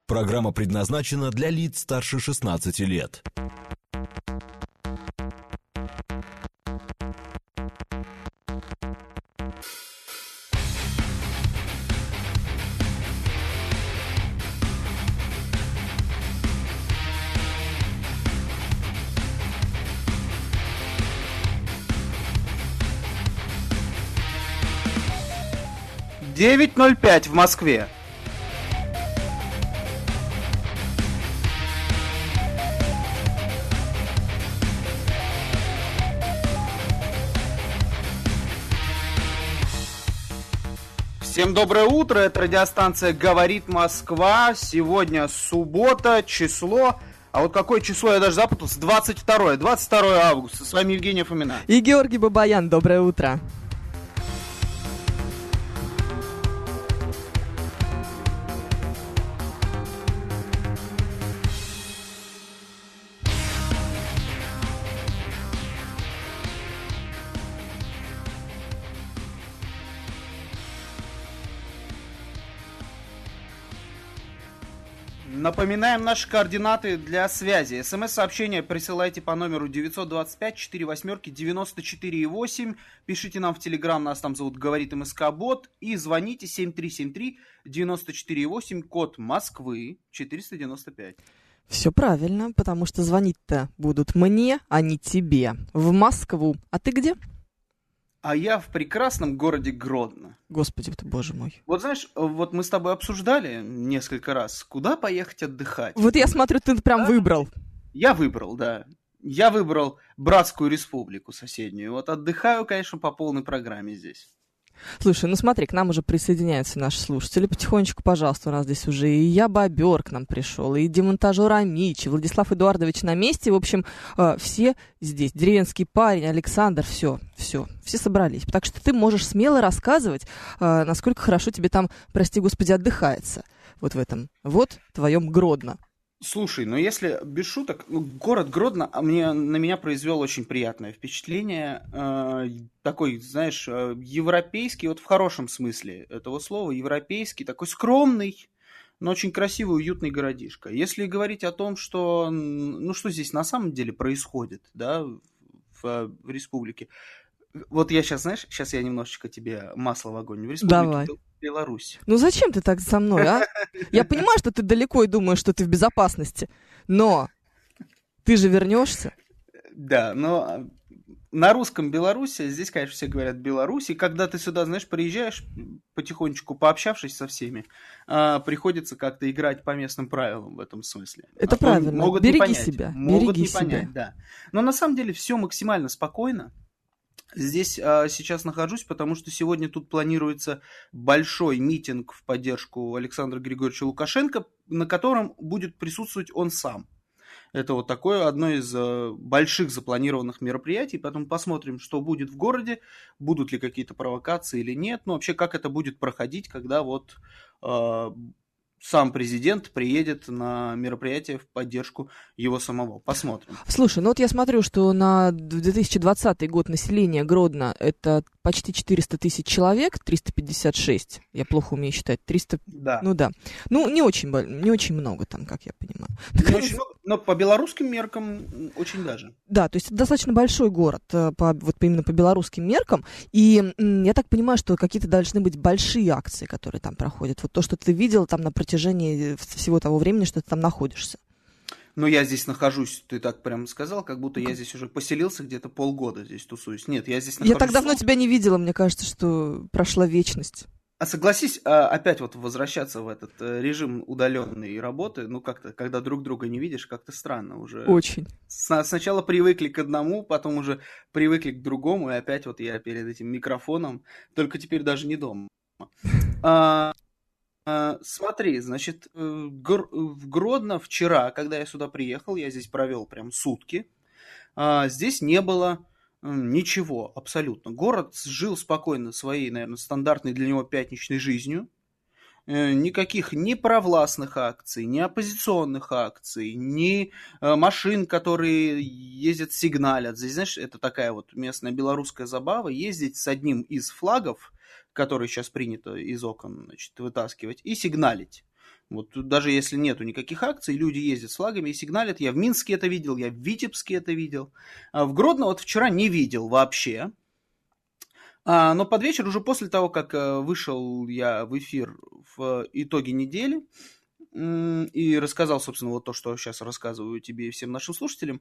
Программа предназначена для лиц старше 16 лет. «9:05 в Москве. Всем доброе утро, это радиостанция «Говорит Москва». Сегодня суббота, число... А вот какое число, я даже запутался, 22 августа. С вами Евгения Фомина. И Георгий Бабаян, доброе утро. Напоминаем наши координаты для связи. СМС-сообщение присылайте по номеру 925-48-94-8. Пишите нам в Телеграм, нас там зовут «Говорит МСК-бот». И звоните 7373-94-8, код Москвы 495. Все правильно, потому что звонить-то будут мне, а не тебе. В Москву. А ты где? А я в прекрасном городе Гродно. Господи ты, боже мой. Вот знаешь, вот мы с тобой обсуждали несколько раз, куда поехать отдыхать. Вот я смотрю, ты прям выбрал. Я выбрал, да. Я выбрал Братскую Республику соседнюю. Вот отдыхаю, конечно, по полной программе здесь. Слушай, ну смотри, к нам уже присоединяются наши слушатели. Потихонечку, пожалуйста, у нас здесь уже и я Бобер к нам пришел, и демонтажер Амич, и Владислав Эдуардович на месте. В общем, все здесь. Деревенский парень, Александр, все собрались. Так что ты можешь смело рассказывать, насколько хорошо тебе там, прости господи, отдыхается. Вот в этом вот твоем Гродно. Слушай, ну если без шуток, город Гродно на меня произвел очень приятное впечатление. Такой, знаешь, европейский, вот в хорошем смысле этого слова, европейский, такой скромный, но очень красивый, уютный городишко. Если говорить о том, что, что здесь на самом деле происходит, да, в республике. Вот я сейчас я немножечко тебе масло в огонь. В республике Давай. Беларусь. Ну зачем ты так со мной, а? Я понимаю, что ты далеко и думаешь, что ты в безопасности, но ты же вернешься. Да, но на русском Беларуси, здесь, конечно, все говорят Беларусь, и когда ты сюда, знаешь, приезжаешь, потихонечку пообщавшись со всеми, приходится как-то играть по местным правилам в этом смысле. Это правильно, могут береги не понять, себя, могут береги не себя. понять, да. Но на самом деле все максимально спокойно. Здесь сейчас нахожусь, потому что сегодня тут планируется большой митинг в поддержку Александра Григорьевича Лукашенко, на котором будет присутствовать он сам. Это вот такое одно из больших запланированных мероприятий. Потом посмотрим, что будет в городе, будут ли какие-то провокации или нет. Ну, вообще, как это будет проходить, когда вот сам президент приедет на мероприятие в поддержку его самого. Посмотрим. Слушай, ну вот я смотрю, что на 2020 год население Гродно это почти 400 тысяч человек, 356. Я плохо умею считать. 300. Да. Ну да. Ну, не очень много там, как я понимаю. Не очень много, но по белорусским меркам очень даже. Да, то есть это достаточно большой город, именно по белорусским меркам. И я так понимаю, что какие-то должны быть большие акции, которые там проходят. Вот то, что ты видел там на протяжении всего того времени, что ты там находишься. Ну, я здесь нахожусь, ты так прям сказал, как будто я здесь уже поселился, где-то полгода здесь тусуюсь. Нет, я здесь нахожусь. Я так давно тебя не видела, мне кажется, что прошла вечность. А согласись, опять вот возвращаться в этот режим удаленной работы, ну как-то, когда друг друга не видишь, как-то странно уже. Очень. Сначала привыкли к одному, потом уже привыкли к другому, и опять вот я перед этим микрофоном, только теперь даже не дома. Смотри, значит, в Гродно вчера, когда я сюда приехал, я здесь провел прям сутки, здесь не было ничего абсолютно. Город жил спокойно своей, наверное, стандартной для него пятничной жизнью. Никаких ни провластных акций, ни оппозиционных акций, ни машин, которые ездят, сигналят. Здесь, знаешь, это такая вот местная белорусская забава, ездить с одним из флагов, который сейчас принято из окон, значит, вытаскивать, и сигналить. Вот тут даже если нету никаких акций, люди ездят с флагами и сигналят. Я в Минске это видел, я в Витебске это видел. А в Гродно вот вчера не видел вообще. Но под вечер, уже после того, как вышел я в эфир в итоге недели и рассказал, собственно, вот то, что сейчас рассказываю тебе и всем нашим слушателям,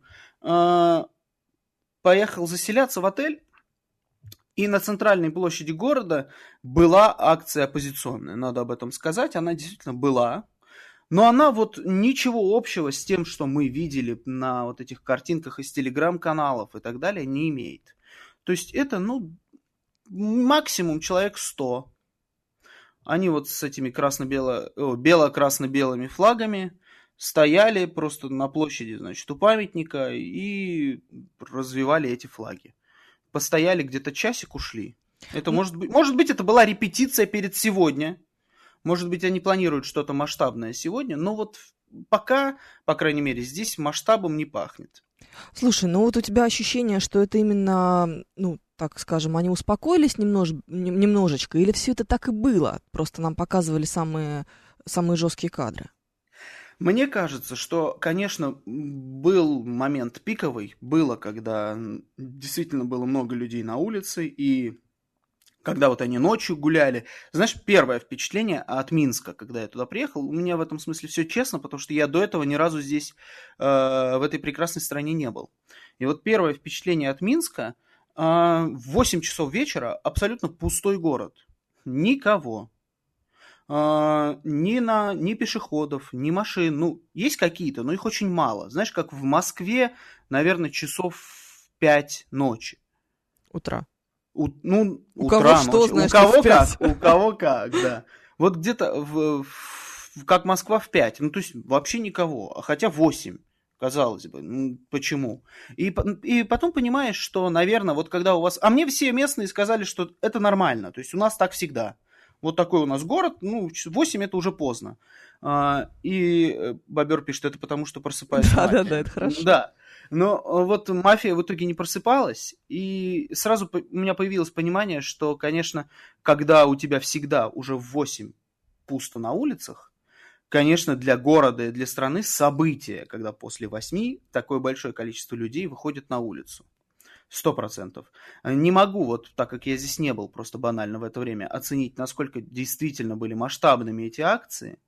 поехал заселяться в отель, и на центральной площади города была акция оппозиционная, надо об этом сказать, она действительно была. Но она вот ничего общего с тем, что мы видели на вот этих картинках из телеграм-каналов и так далее, не имеет. То есть это, максимум человек 100. Они вот с этими бело-красно-белыми флагами стояли просто на площади, значит, у памятника и развивали эти флаги. Постояли где-то часик, ушли. Это может быть, это была репетиция перед сегодня. Может быть, они планируют что-то масштабное сегодня, но вот пока, по крайней мере, здесь масштабом не пахнет. Слушай, ну вот у тебя ощущение, что это именно, так скажем, они успокоились немножечко, или все это так и было? Просто нам показывали самые жесткие кадры. Мне кажется, что, конечно, был момент пиковый, когда действительно было много людей на улице, и когда вот они ночью гуляли. Знаешь, первое впечатление от Минска, когда я туда приехал, у меня в этом смысле все честно, потому что я до этого ни разу здесь, в этой прекрасной стране не был. И вот первое впечатление от Минска, в 8 часов вечера абсолютно пустой город. Никого. Ни пешеходов, ни машин. Есть какие-то, но их очень мало. Знаешь, как в Москве, наверное, часов 5 ночи. Утра. У кого что, значит, у кого как, да. Вот где-то как Москва в 5, то есть вообще никого, хотя 8, казалось бы, почему? И потом понимаешь, что, наверное, вот когда у вас... А мне все местные сказали, что это нормально, то есть у нас так всегда. Вот такой у нас город, 8 это уже поздно. И Бобер пишет, это потому что просыпается мафия. Да, это хорошо. Да. Но вот мафия в итоге не просыпалась, и сразу у меня появилось понимание, что, конечно, когда у тебя всегда уже в 8 пусто на улицах, конечно, для города и для страны событие, когда после 8 такое большое количество людей выходит на улицу. 100%. Не могу, вот так как я здесь не был просто банально в это время, оценить, насколько действительно были масштабными эти акции.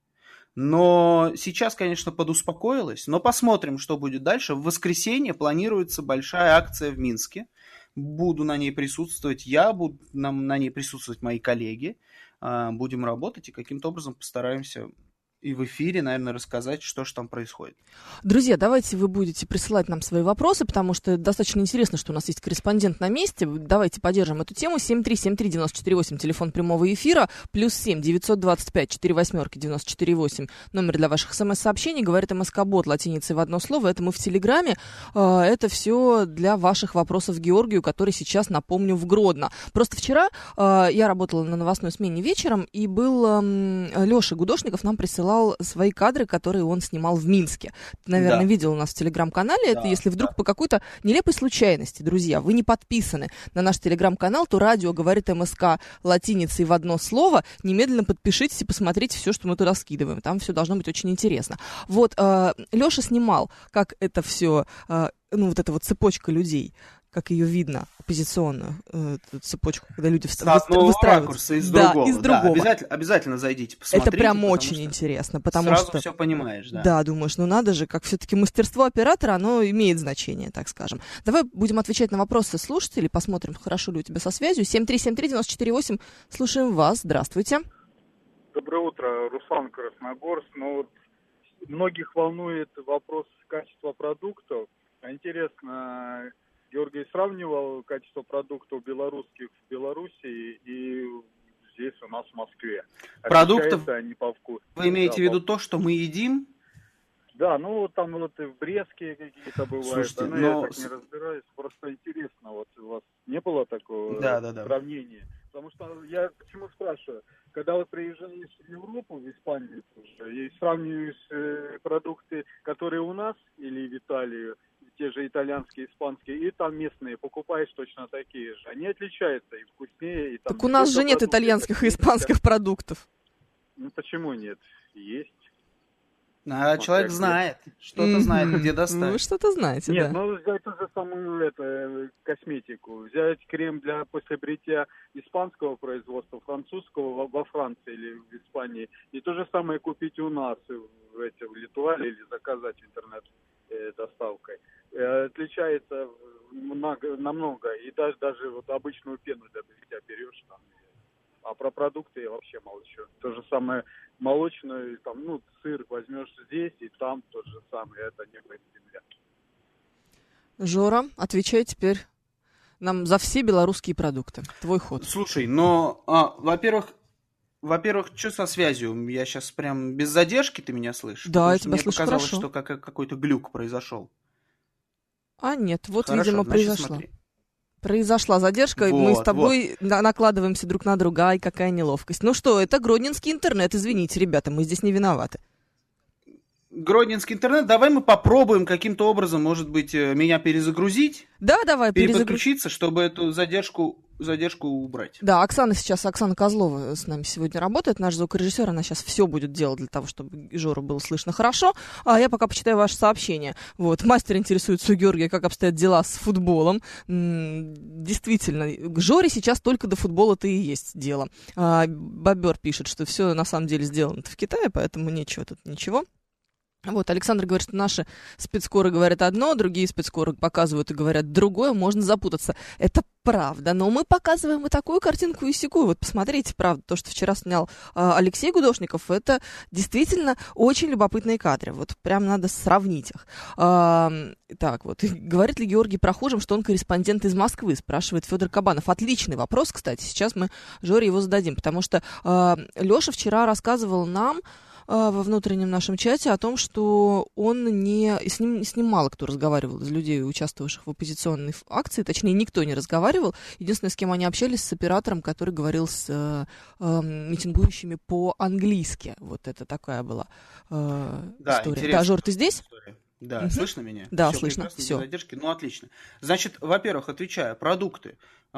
Но сейчас, конечно, подуспокоилась. Но посмотрим, что будет дальше. В воскресенье планируется большая акция в Минске. Буду на ней присутствовать я, будут на ней присутствовать мои коллеги. Будем работать и каким-то образом постараемся и в эфире, наверное, рассказать, что же там происходит. Друзья, давайте вы будете присылать нам свои вопросы, потому что достаточно интересно, что у нас есть корреспондент на месте. Давайте поддержим эту тему. 7373948, телефон прямого эфира, +7 925 48 94 номер для ваших смс-сообщений. Говорит МСК-бот латиницей в одно слово. Это мы в Телеграме. Это все для ваших вопросов Георгию, который сейчас, напомню, в Гродно. Просто вчера я работала на новостной смене вечером, и был Леша Гудошников, нам присылал свои кадры, которые он снимал в Минске. Ты, наверное, видел у нас в Телеграм-канале. Да, это если вдруг по какой-то нелепой случайности, друзья, вы не подписаны на наш Телеграм-канал, то радио говорит МСК латиницей в одно слово. Немедленно подпишитесь и посмотрите все, что мы туда скидываем. Там все должно быть очень интересно. Вот, Леша снимал, как это все, вот эта вот цепочка людей, как ее видно, оппозиционную цепочку, когда люди выстраиваются. Ракурса, из другого. Из другого. Да, обязательно зайдите, посмотрите. Это прям очень интересно, потому сразу что... все понимаешь, да. Да, думаешь, надо же, как все-таки мастерство оператора, оно имеет значение, так скажем. Давай будем отвечать на вопросы слушателей, посмотрим, хорошо ли у тебя со связью. 7373948, слушаем вас, здравствуйте. Доброе утро, Руслан, Красногорск. Многих волнует вопрос качества продуктов. Интересно, Георгий сравнивал качество продуктов белорусских в Беларуси и здесь у нас в Москве. Продуктов они по вкусу. Вы имеете в виду то, что мы едим? Да, там и в Брестке какие-то бывают. Слушайте, я так не разбираюсь. Просто интересно, у вас не было такого сравнения? Потому что я почему спрашиваю? Когда вы приезжаешь в Европу, в Испанию уже, и сравниваешь продукты, которые у нас или в Италию, те же итальянские, испанские, и там местные, покупаешь точно такие же. Они отличаются и вкуснее. И там так у нас же нет итальянских и испанских продуктов. Почему нет? Есть. А вот человек знает, что-то знает, где достать. Ну, вы что-то знаете, Нет, да. ну взять ту же самую косметику, взять крем для после бритья испанского производства, французского во Франции или в Испании, и то же самое купить у нас в Литуале или заказать интернет-доставкой. Отличается намного, и даже вот обычную пену для бритья берешь там. А про продукты я вообще молчу. То же самое молочное, там, сыр возьмешь здесь, и там то же самое. Это небо и земля. Жора, отвечай теперь нам за все белорусские продукты. Твой ход. Слушай, но, во-первых, что со связью? Я сейчас прям без задержки, ты меня слышишь? Да, я тебя мне слышу показалось, хорошо. что какой-то глюк произошел. А нет, вот, Хорошо, видимо, значит, произошла. Смотри. Произошла задержка, Вот, мы с тобой накладываемся друг на друга, ай, какая неловкость. Ну что, это гродненский интернет, извините, ребята, мы здесь не виноваты. Гродненский интернет, давай мы попробуем каким-то образом, может быть, меня перезагрузить. Да, давай, переподключиться, чтобы эту задержку убрать. Да, Оксана Козлова с нами сегодня работает, наш звукорежиссер, она сейчас все будет делать для того, чтобы Жору было слышно хорошо. А я пока почитаю ваше сообщение. Вот, мастер интересуется у Георгия, как обстоят дела с футболом. Действительно, к Жоре сейчас только до футбола-то и есть дело. Бобер пишет, что все на самом деле сделано в Китае, поэтому ничего. Вот, Александр говорит, что наши спецскоры говорят одно, другие спецскоры показывают и говорят другое, можно запутаться. Это правда, но мы показываем и такую картинку, и сякую. Вот посмотрите, правда, то, что вчера снял Алексей Гудошников, это действительно очень любопытные кадры. Вот прям надо сравнить их. Так вот, говорит ли Георгий прохожим, что он корреспондент из Москвы, спрашивает Федор Кабанов. Отличный вопрос, кстати, сейчас мы Жоре его зададим, потому что Леша вчера рассказывал нам во внутреннем нашем чате о том, что он с ним мало кто разговаривал из людей, участвовавших в оппозиционной акции, точнее, никто не разговаривал. Единственное, с кем они общались, с оператором, который говорил с митингующими по-английски. Вот это такая была история. Да, Жор, ты здесь? История. Да, слышно меня? Да, все слышно. Прекрасно, все. Без задержки. Ну, отлично. Значит, во-первых, отвечаю, продукты.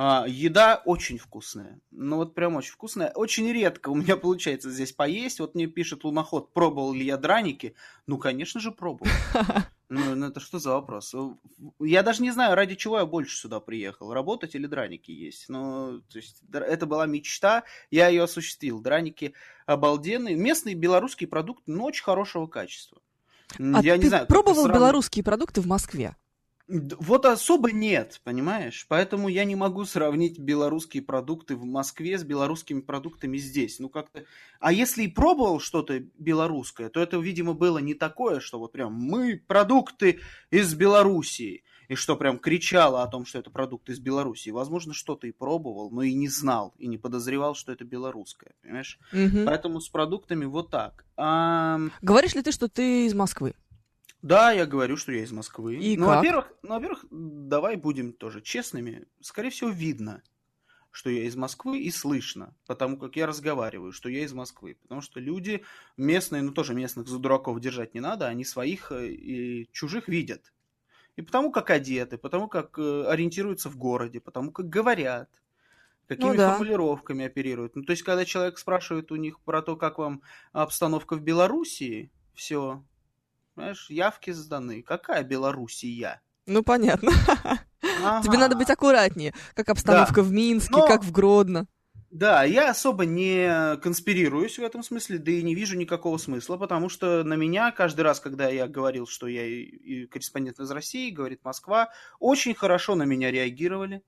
Еда очень вкусная. Ну, вот прям очень вкусная. Очень редко у меня получается здесь поесть. Вот мне пишет Луноход, пробовал ли я драники. Ну, конечно же, пробовал. Ну, это что за вопрос? Я даже не знаю, ради чего я больше сюда приехал. Работать или драники есть. Ну, то есть, это была мечта, я ее осуществил. Драники обалденные. Местные белорусские продукты, но очень хорошего качества. Я не знаю, пробовал белорусские продукты в Москве? Вот особо нет, понимаешь? Поэтому я не могу сравнить белорусские продукты в Москве с белорусскими продуктами здесь. Ну, как-то... А если и пробовал что-то белорусское, то это, видимо, было не такое, что вот прям мы продукты из Белоруссии. И что прям кричало о том, что это продукт из Белоруссии. Возможно, что-то и пробовал, но и не знал, и не подозревал, что это белорусское. Понимаешь? Угу. Поэтому с продуктами вот так. Говоришь ли ты, что ты из Москвы? Да, я говорю, что я из Москвы. И ну, как? Во-первых, давай будем тоже честными. Скорее всего, видно, что я из Москвы, и слышно, потому как я разговариваю, что я из Москвы. Потому что люди местные, ну тоже местных за дураков держать не надо, они своих и чужих видят. И потому как одеты, потому как ориентируются в городе, потому как говорят, какими формулировками оперируют. Ну, то есть, когда человек спрашивает у них про то, как вам обстановка в Белоруссии, все... Знаешь, явки сданы. Какая Белоруссия? Ну, понятно. Ага. Тебе надо быть аккуратнее. Как обстановка в Минске, как в Гродно. Да, я особо не конспирируюсь в этом смысле, да и не вижу никакого смысла, потому что на меня каждый раз, когда я говорил, что я и корреспондент из России, говорит Москва, очень хорошо на меня реагировали.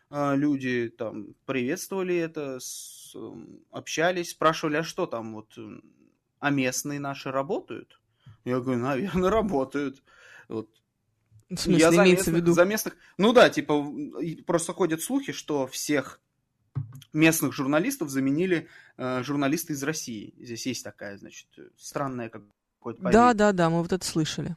Люди там приветствовали это, общались, спрашивали, а что там, вот, а местные наши работают? Я говорю, наверное, работают. Вот. В смысле, имеется в виду? За местных... Ну да, типа, просто ходят слухи, что всех местных журналистов заменили журналисты из России. Здесь есть такая, значит, странная какое-то поверье. Да, мы вот это слышали.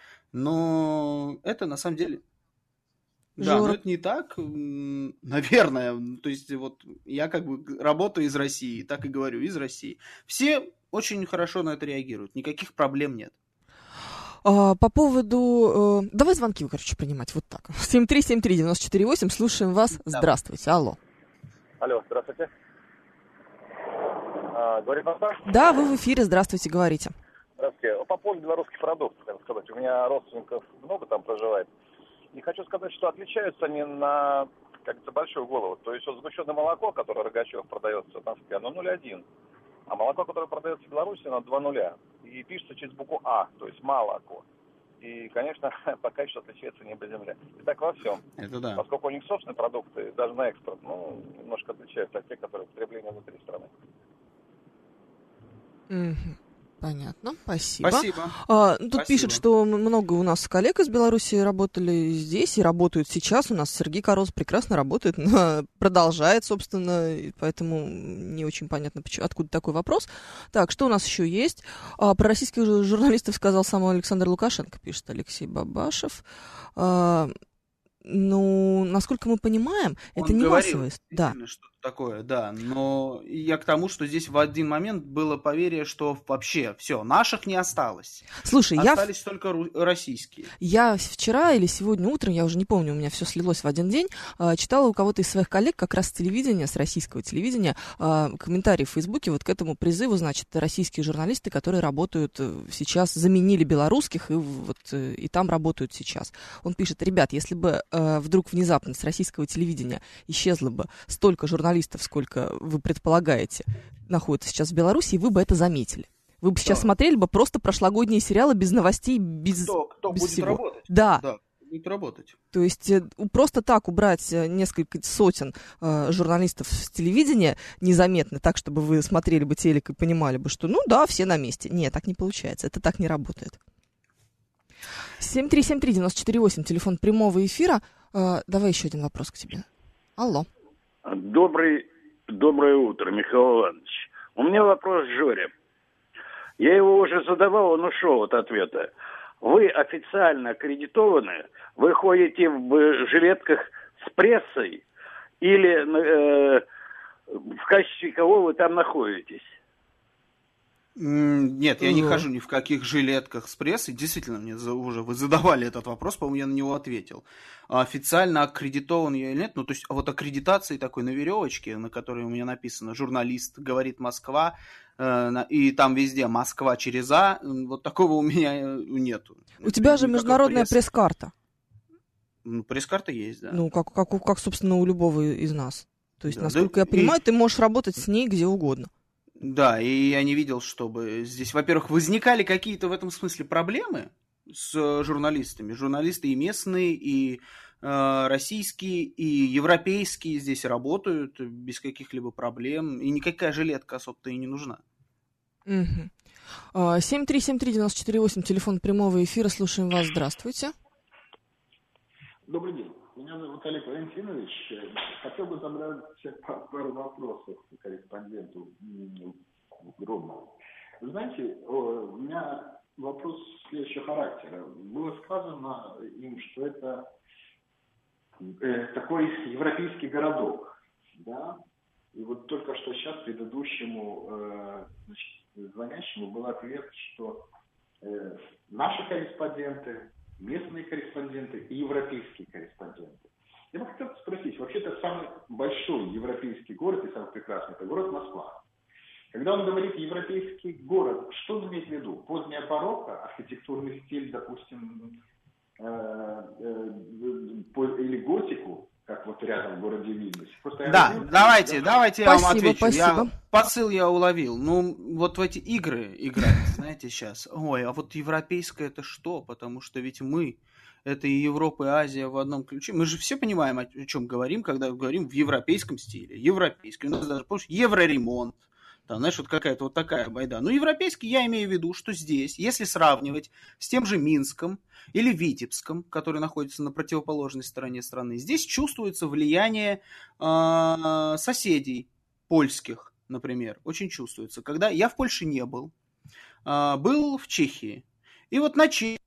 Но это на самом деле... Да, но это не так, наверное. То есть вот я как бы работаю из России, так и говорю, из России. Все очень хорошо на это реагируют, никаких проблем нет. По поводу... Давай звонки, короче, принимать вот так. 7373948, слушаем вас. Да. Здравствуйте, алло. Алло, здравствуйте. Говорит Москва? Да, вы в эфире, здравствуйте, говорите. Здравствуйте. По поводу белорусских продуктов, так сказать. У меня родственников много там проживает. И хочу сказать, что отличаются они на, как-то, большую голову. То есть вот сгущенное молоко, которое Рогачев продается в Москве, оно 0,1. А молоко, которое продается в Беларуси, оно 2,0. И пишется через букву А, то есть молоко. И, конечно, по качеству отличается небо и земля. И так во всем. Это да. Поскольку у них собственные продукты, даже на экспорт, немножко отличаются от тех, которые потребление внутри страны. Понятно, спасибо. Спасибо. Тут Спасибо. пишет, что много у нас коллег из Беларуси работали здесь и работают сейчас. У нас Сергей Корос прекрасно работает, продолжает, собственно, и поэтому не очень понятно, откуда такой вопрос. Так, что у нас еще есть? Про российских журналистов сказал сам Александр Лукашенко, пишет Алексей Бабашев. Насколько мы понимаем, он это не массовое. Да. Что-то такое, да. Но я к тому, что здесь в один момент было поверье, что вообще все, наших не осталось. Слушай, остались только российские. Я вчера или сегодня утром, я уже не помню, у меня все слилось в один день, читала у кого-то из своих коллег как раз с телевидения, с российского телевидения, комментарии в Фейсбуке вот к этому призыву, значит, российские журналисты, которые работают сейчас, заменили белорусских и там работают сейчас. Он пишет: ребят, если бы вдруг внезапно с российского телевидения исчезло бы столько журналистов, сколько вы предполагаете, находятся сейчас в Беларуси, вы бы это заметили. Вы бы сейчас смотрели бы просто прошлогодние сериалы без новостей, без Кто без будет всего. работать? Да. Будет работать. То есть просто так убрать несколько сотен журналистов с телевидения незаметно, так, чтобы вы смотрели бы телек и понимали бы, что все на месте. Нет, так не получается. Это так не работает. 7373948, телефон прямого эфира. Давай еще один вопрос к тебе. Алло. Доброе утро, Михаил Иванович. У меня вопрос к Жоре. Я его уже задавал, он ушел от ответа. Вы официально аккредитованы? Вы ходите в жилетках с прессой? Или в качестве кого вы там находитесь? Нет, я не хожу ни в каких жилетках с прессой. Действительно, мне уже вы задавали этот вопрос, по-моему, я на него ответил. Официально аккредитован я или нет? То есть вот аккредитации такой на веревочке, на которой у меня написано «Журналист, говорит Москва», и там везде «Москва через А», вот такого у меня нету. У тебя же международная пресс-карта. Пресс-карта есть, да. Как, собственно, у любого из нас. То есть, насколько я понимаю, ты можешь работать с ней где угодно. Да, и я не видел, чтобы здесь, во-первых, возникали какие-то в этом смысле проблемы с журналистами. Журналисты и местные, и российские, и европейские здесь работают без каких-либо проблем. И никакая жилетка особо-то и не нужна. 7373948, телефон прямого эфира. Слушаем вас. Здравствуйте. Добрый день. Меня зовут Олег Валентинович. Хотел бы задать пару вопросов корреспонденту Громову. Вы знаете, у меня вопрос следующего характера. Было сказано им, что это такой европейский городок, да? И вот только что сейчас предыдущему звонящему был ответ, что наши корреспонденты, местные корреспонденты и европейские корреспонденты. Я бы хотел спросить, вообще это самый большой европейский город и самый прекрасный, это город Москва. Когда он говорит европейский город, что он имеет в виду? Поздняя барокко, архитектурный стиль, допустим, или готику, как вот рядом в городе Вильнюсе. Давайте я вам отвечу. Спасибо. Посыл я уловил. Вот в эти игры играть, знаете, сейчас. Ой, а вот европейское это что? Потому что ведь мы, это и Европа, и Азия в одном ключе. Мы же все понимаем, о чем говорим, когда говорим в европейском стиле. Европейский. У нас даже, помнишь, евроремонт. Там, знаешь, вот какая-то вот такая байда. Европейский я имею в виду, что здесь, если сравнивать с тем же Минском или Витебском, который находится на противоположной стороне страны, здесь чувствуется влияние соседей польских, например. Очень чувствуется. Когда я в Польше не был, был в Чехии. И вот на Чехии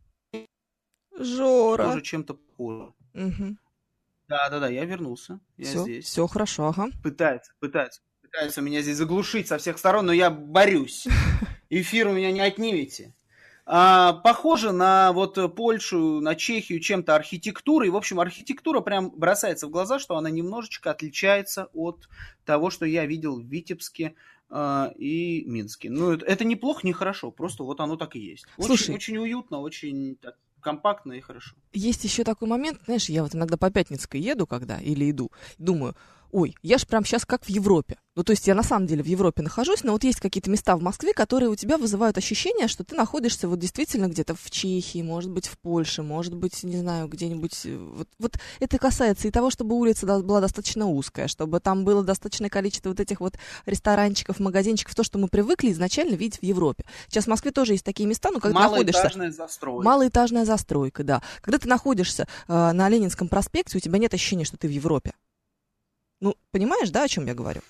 Жора. тоже чем-то похоже. Угу. Да, я вернулся. Я здесь. Все хорошо, ага. Пытаются меня здесь заглушить со всех сторон, но я борюсь. Эфир у меня не отнимете. Похоже на вот Польшу, на Чехию чем-то архитектурой. В общем, архитектура прям бросается в глаза, что она немножечко отличается от того, что я видел в Витебске, и Минске. Ну, это не плохо, не хорошо, просто вот оно так и есть. Слушай, очень уютно, очень так, компактно и хорошо. Есть еще такой момент, знаешь, я вот иногда по Пятницкой еду, или иду, думаю, ой, я ж прям сейчас как в Европе. Ну, то есть я на самом деле в Европе нахожусь, но вот есть какие-то места в Москве, которые у тебя вызывают ощущение, что ты находишься вот действительно где-то в Чехии, может быть, в Польше, может быть, не знаю, где-нибудь. Вот это касается и того, чтобы улица была достаточно узкая, чтобы там было достаточное количество вот этих вот ресторанчиков, магазинчиков, то, что мы привыкли изначально видеть в Европе. Сейчас в Москве тоже есть такие места, но когда ты находишься... Малоэтажная застройка. Малоэтажная застройка, да. Когда ты находишься на Ленинском проспекте, у тебя нет ощущения, что ты в Европе. Ну, понимаешь, да, о чем я говорю?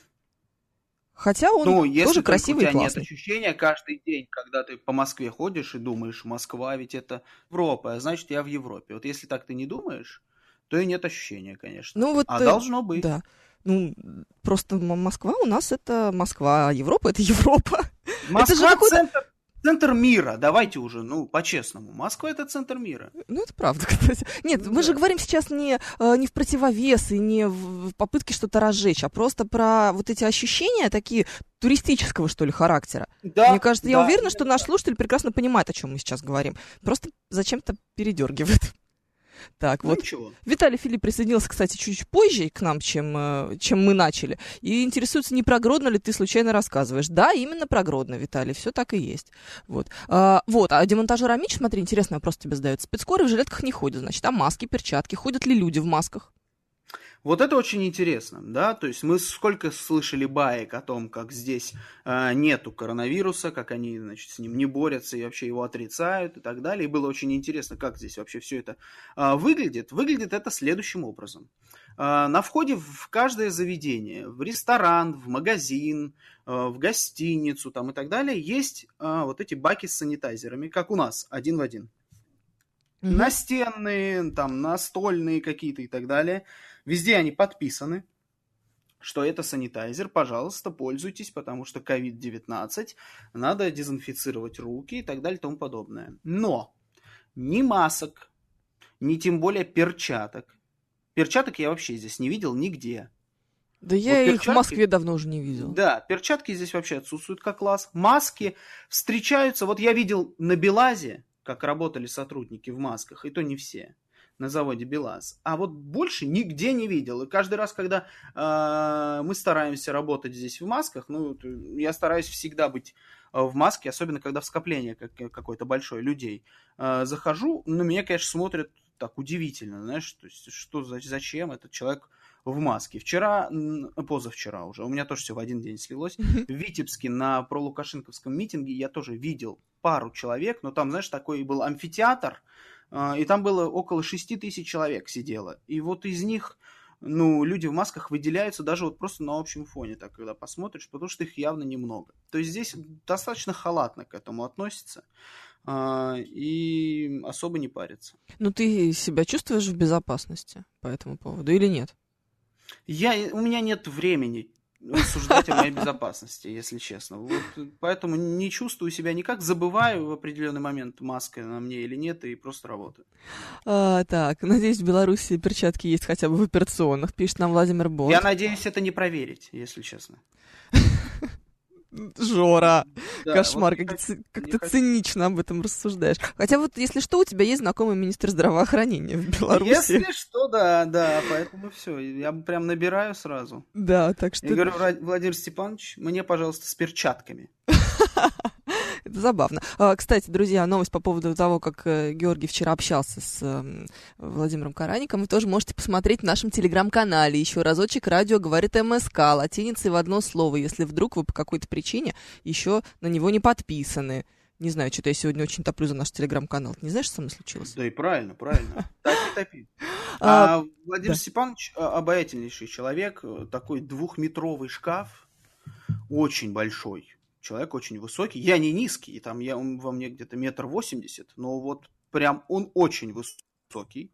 Хотя он тоже красивый и классный. У тебя нет ощущения каждый день, когда ты по Москве ходишь и думаешь, Москва ведь это Европа, а значит, я в Европе. Вот если так ты не думаешь, то и нет ощущения, конечно. Ну, вот, должно быть. Да. Ну, просто Москва у нас это Москва, а Европа это Европа. Москва центр мира, давайте уже, по-честному. Москва — это центр мира. Ну, это правда, кстати. Нет, мы же говорим сейчас не в противовес и не в попытке что-то разжечь, а просто про вот эти ощущения такие туристического, что ли, характера. Да, мне кажется, я уверена, что наш слушатель прекрасно понимает, о чем мы сейчас говорим. Просто зачем-то передергивает. Так, вот. Ничего. Виталий Филипп присоединился, кстати, чуть позже к нам, чем мы начали. И интересуется, не про Гродно ли ты случайно рассказываешь. Да, именно про Гродно, Виталий, все так и есть. Вот. А демонтажер Амич, смотри, интересный вопрос тебе задают. Спецскоры в жилетках не ходят, значит, а маски, перчатки? Ходят ли люди в масках? Вот это очень интересно, да, то есть мы сколько слышали баек о том, как здесь нету коронавируса, как они, значит, с ним не борются и вообще его отрицают и так далее, и было очень интересно, как здесь вообще все это выглядит. Выглядит это следующим образом. На входе в каждое заведение, в ресторан, в магазин, в гостиницу там и так далее, есть вот эти баки с санитайзерами, как у нас, один в один. Mm-hmm. Настенные, там, настольные какие-то и так далее. Везде они подписаны, что это санитайзер. Пожалуйста, пользуйтесь, потому что COVID-19, надо дезинфицировать руки и так далее и тому подобное. Но ни масок, ни тем более перчаток. Перчаток я вообще здесь не видел нигде. Да вот я их в Москве давно уже не видел. Да, перчатки здесь вообще отсутствуют как класс. Маски встречаются. Вот я видел на БелАЗе, как работали сотрудники в масках, и то не все, на заводе БелАЗ. А вот больше нигде не видел. И каждый раз, когда мы стараемся работать здесь в масках, я стараюсь всегда быть в маске, особенно когда в скопление какое-то большое людей. Захожу, на меня, конечно, смотрят так удивительно, знаешь, то есть зачем этот человек в маске. Позавчера уже, у меня тоже все в один день слилось. В Витебске на пролукашенковском митинге я тоже видел пару человек, но там, знаешь, такой был амфитеатр, и там было около 6 тысяч человек сидело. И вот из них, люди в масках выделяются даже вот просто на общем фоне, так, когда посмотришь, потому что их явно немного. То есть здесь достаточно халатно к этому относятся и особо не парятся. Ну, ты себя чувствуешь в безопасности по этому поводу или нет? У меня нет времени рассуждать о моей безопасности, если честно. Вот, поэтому не чувствую себя никак, забываю в определенный момент, маска на мне или нет, и просто работаю. Так, надеюсь, в Беларуси перчатки есть хотя бы в операционных, пишет нам Владимир Бонт. Я надеюсь, это не проверить, если честно. Жора, да, кошмар, вот как ты цинично об этом рассуждаешь. Хотя вот, если что, у тебя есть знакомый министр здравоохранения в Беларуси. Если что, да, поэтому все, я прям набираю сразу. Да, так что... Я говорю, Владимир Степанович, мне, пожалуйста, с перчатками. Это забавно. Кстати, друзья, новость по поводу того, как Георгий вчера общался с Владимиром Караником, вы тоже можете посмотреть в нашем телеграм-канале. Еще разочек, радио говорит МСК, латиницей в одно слово, если вдруг вы по какой-то причине еще на него не подписаны. Не знаю, что-то я сегодня очень топлю за наш телеграм-канал. Ты не знаешь, что со мной случилось? Да и правильно. Топи. Владимир Степанович обаятельнейший человек, такой 2-метровый шкаф, очень большой. Человек очень высокий. Я не низкий, там во мне где-то 1,80 м, но вот прям он очень высокий.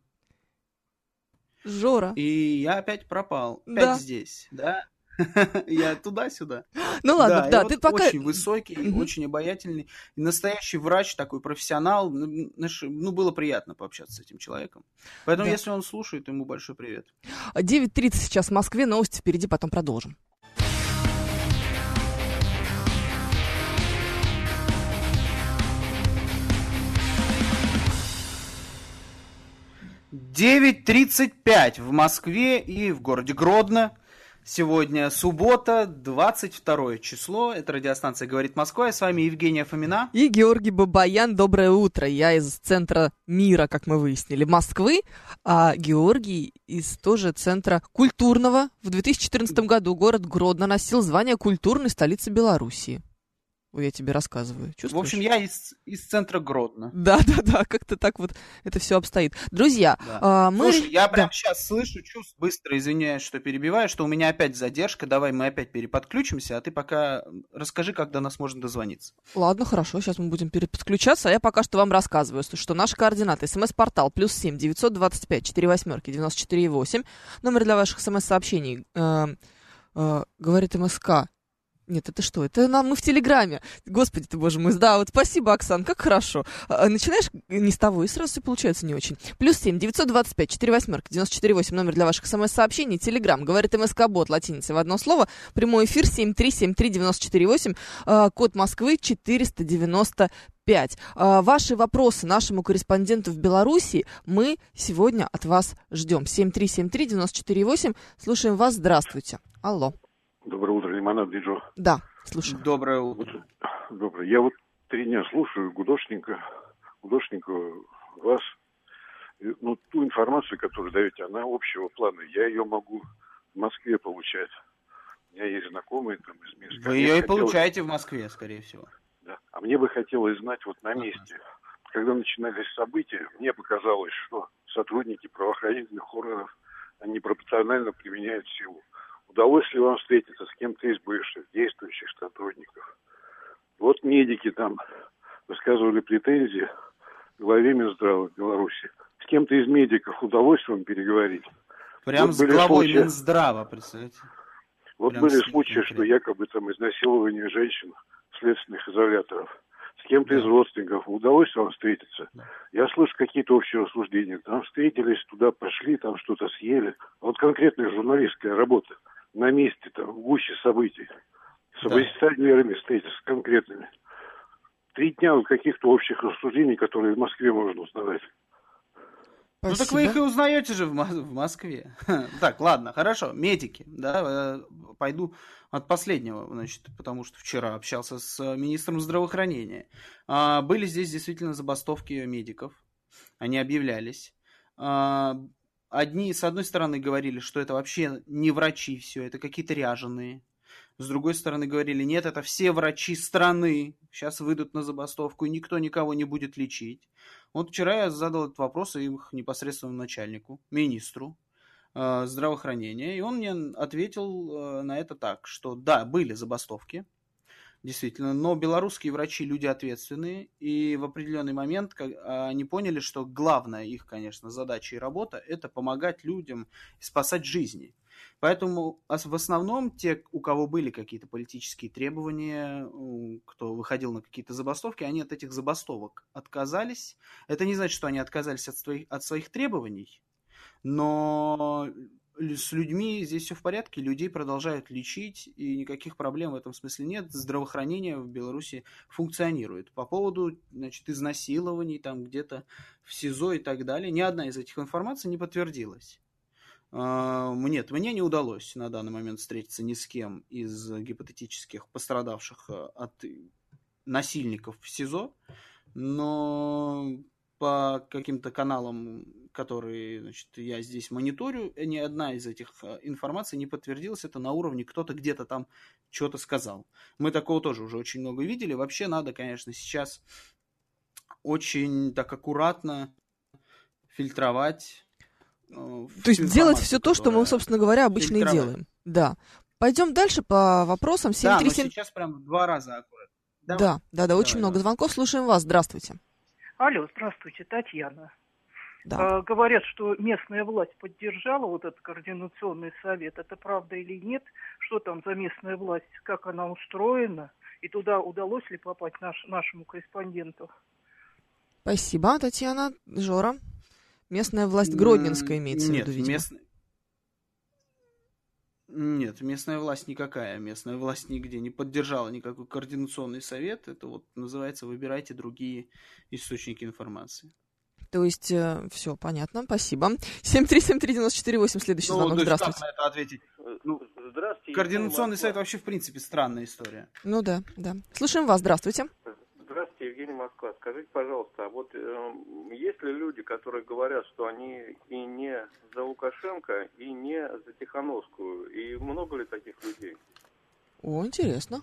Жора. И я опять пропал. Опять здесь, да? Я туда-сюда. Ну ладно, да, ты пока... Очень высокий, очень обаятельный. Настоящий врач, такой профессионал. Было приятно пообщаться с этим человеком. Поэтому, если он слушает, ему большой привет. 9:30 сейчас в Москве, новости впереди, потом продолжим. 9:35 в Москве и в городе Гродно. Сегодня суббота, 22 число. Это радиостанция «Говорит Москва». И с вами Евгения Фомина. И Георгий Бабаян. Доброе утро. Я из центра мира, как мы выяснили, Москвы. А Георгий из тоже центра культурного. В 2014 году город Гродно носил звание культурной столицы Белоруссии. Я тебе рассказываю. Чувствуешь? В общем, я из центра Гродно. Да, как-то так вот это все обстоит. Друзья, да. Слушай, я прямо сейчас слышу, быстро извиняюсь, что перебиваю, что у меня опять задержка. Давай мы опять переподключимся, а ты пока расскажи, как до нас можно дозвониться. Ладно, хорошо, сейчас мы будем переподключаться, а я пока что вам рассказываю, что наши координаты. СМС-портал +7 925 48 94 8. Номер для ваших СМС-сообщений. Говорит МСК. Нет, это что? Это мы в Телеграме. Господи ты, боже мой. Да, вот спасибо, Оксан, как хорошо. Начинаешь не с того, и сразу все получается не очень. +7 925 48 94 8. Номер для ваших СМС-сообщений. Телеграм. Говорит МСК-бот латиницей в одно слово. Прямой эфир 7373 94 8. Код Москвы 495. Ваши вопросы нашему корреспонденту в Беларуси мы сегодня от вас ждем. 7373 94 8. Слушаем вас. Здравствуйте. Алло. Доброе утро, Лимонад Диджо. Да, слушаю. Доброе утро. Доброе. Я 3 дня слушаю гудошника вас. Ну, ту информацию, которую даете, она общего плана. Я ее могу в Москве получать. У меня есть знакомые там из Минска. Вы ее и получаете в Москве, скорее всего. Да. А мне бы хотелось знать вот на месте. Когда начинались события, мне показалось, что сотрудники правоохранительных органов, они пропорционально применяют силу. Удалось ли вам встретиться с кем-то из бывших, действующих сотрудников? Вот медики там высказывали претензии главе Минздрава Беларуси. С кем-то из медиков удалось вам переговорить? Прям вот с главой Минздрава, представляете? Вот прям были случаи, что якобы там изнасилование женщин в следственных изоляторах. С кем-то из родственников удалось вам встретиться? Я слышу какие-то общие рассуждения. Там встретились, туда пошли, там что-то съели. А вот конкретная журналистская работа. На месте, там, в гуще событий. С оппозиционерами встретиться, с конкретными. 3 дня вот каких-то общих рассуждений, которые в Москве можно узнавать. Спасибо. Ну так вы их и узнаете же в Москве. Так, ладно, хорошо. Медики, да, пойду от последнего, значит, потому что вчера общался с министром здравоохранения. Были здесь действительно забастовки медиков. Они объявлялись. Одни, с одной стороны, говорили, что это вообще не врачи все, это какие-то ряженые. С другой стороны, говорили, нет, это все врачи страны. Сейчас выйдут на забастовку, и никто никого не будет лечить. Вот вчера я задал этот вопрос их непосредственному начальнику, министру здравоохранения, и он мне ответил на это так, что да, были забастовки, действительно, но белорусские врачи люди ответственные, и в определенный момент они поняли, что главная их, конечно, задача и работа – это помогать людям спасать жизни. Поэтому в основном те, у кого были какие-то политические требования, кто выходил на какие-то забастовки, они от этих забастовок отказались. Это не значит, что они отказались от своих требований, но с людьми здесь все в порядке, людей продолжают лечить, и никаких проблем в этом смысле нет. Здравоохранение в Беларуси функционирует. По поводу, значит, изнасилований там где-то в СИЗО и так далее, ни одна из этих информаций не подтвердилась. Нет, мне не удалось на данный момент встретиться ни с кем из гипотетических пострадавших от насильников в СИЗО, но по каким-то каналам, которые, значит, я здесь мониторю, ни одна из этих информаций не подтвердилась. Это на уровне кто-то где-то там что-то сказал. Мы такого тоже уже очень много видели. Вообще надо, конечно, сейчас очень так аккуратно фильтровать. То есть делать все то, что мы, собственно говоря, обычно и делаем. Да. Пойдем дальше по вопросам. 737... Да, но сейчас прям 2 раза аккуратно. Да, очень много звонков. Слушаем вас. Здравствуйте. Алло, здравствуйте, Татьяна. Да. Говорят, что местная власть поддержала вот этот координационный совет. Это правда или нет? Что там за местная власть? Как она устроена? И туда удалось ли попасть нашему корреспонденту? Спасибо, Татьяна. Жора? Местная власть Гродненская имеется в виду, видимо. Нет, местная власть никакая. Местная власть нигде не поддержала никакой координационный совет. Это вот называется «выбирайте другие источники информации». То есть, все понятно, спасибо. 7373948, следующий звонок, здравствуйте. Как на это ответить? Здравствуйте. Координационный совет вообще, в принципе, странная история. Ну да. Слушаем вас, здравствуйте. Здравствуйте, Евгений, Москва. Скажите, пожалуйста, а вот есть ли люди, которые говорят, что они и не за Лукашенко, и не за Тихановскую? И много ли таких людей? О, интересно.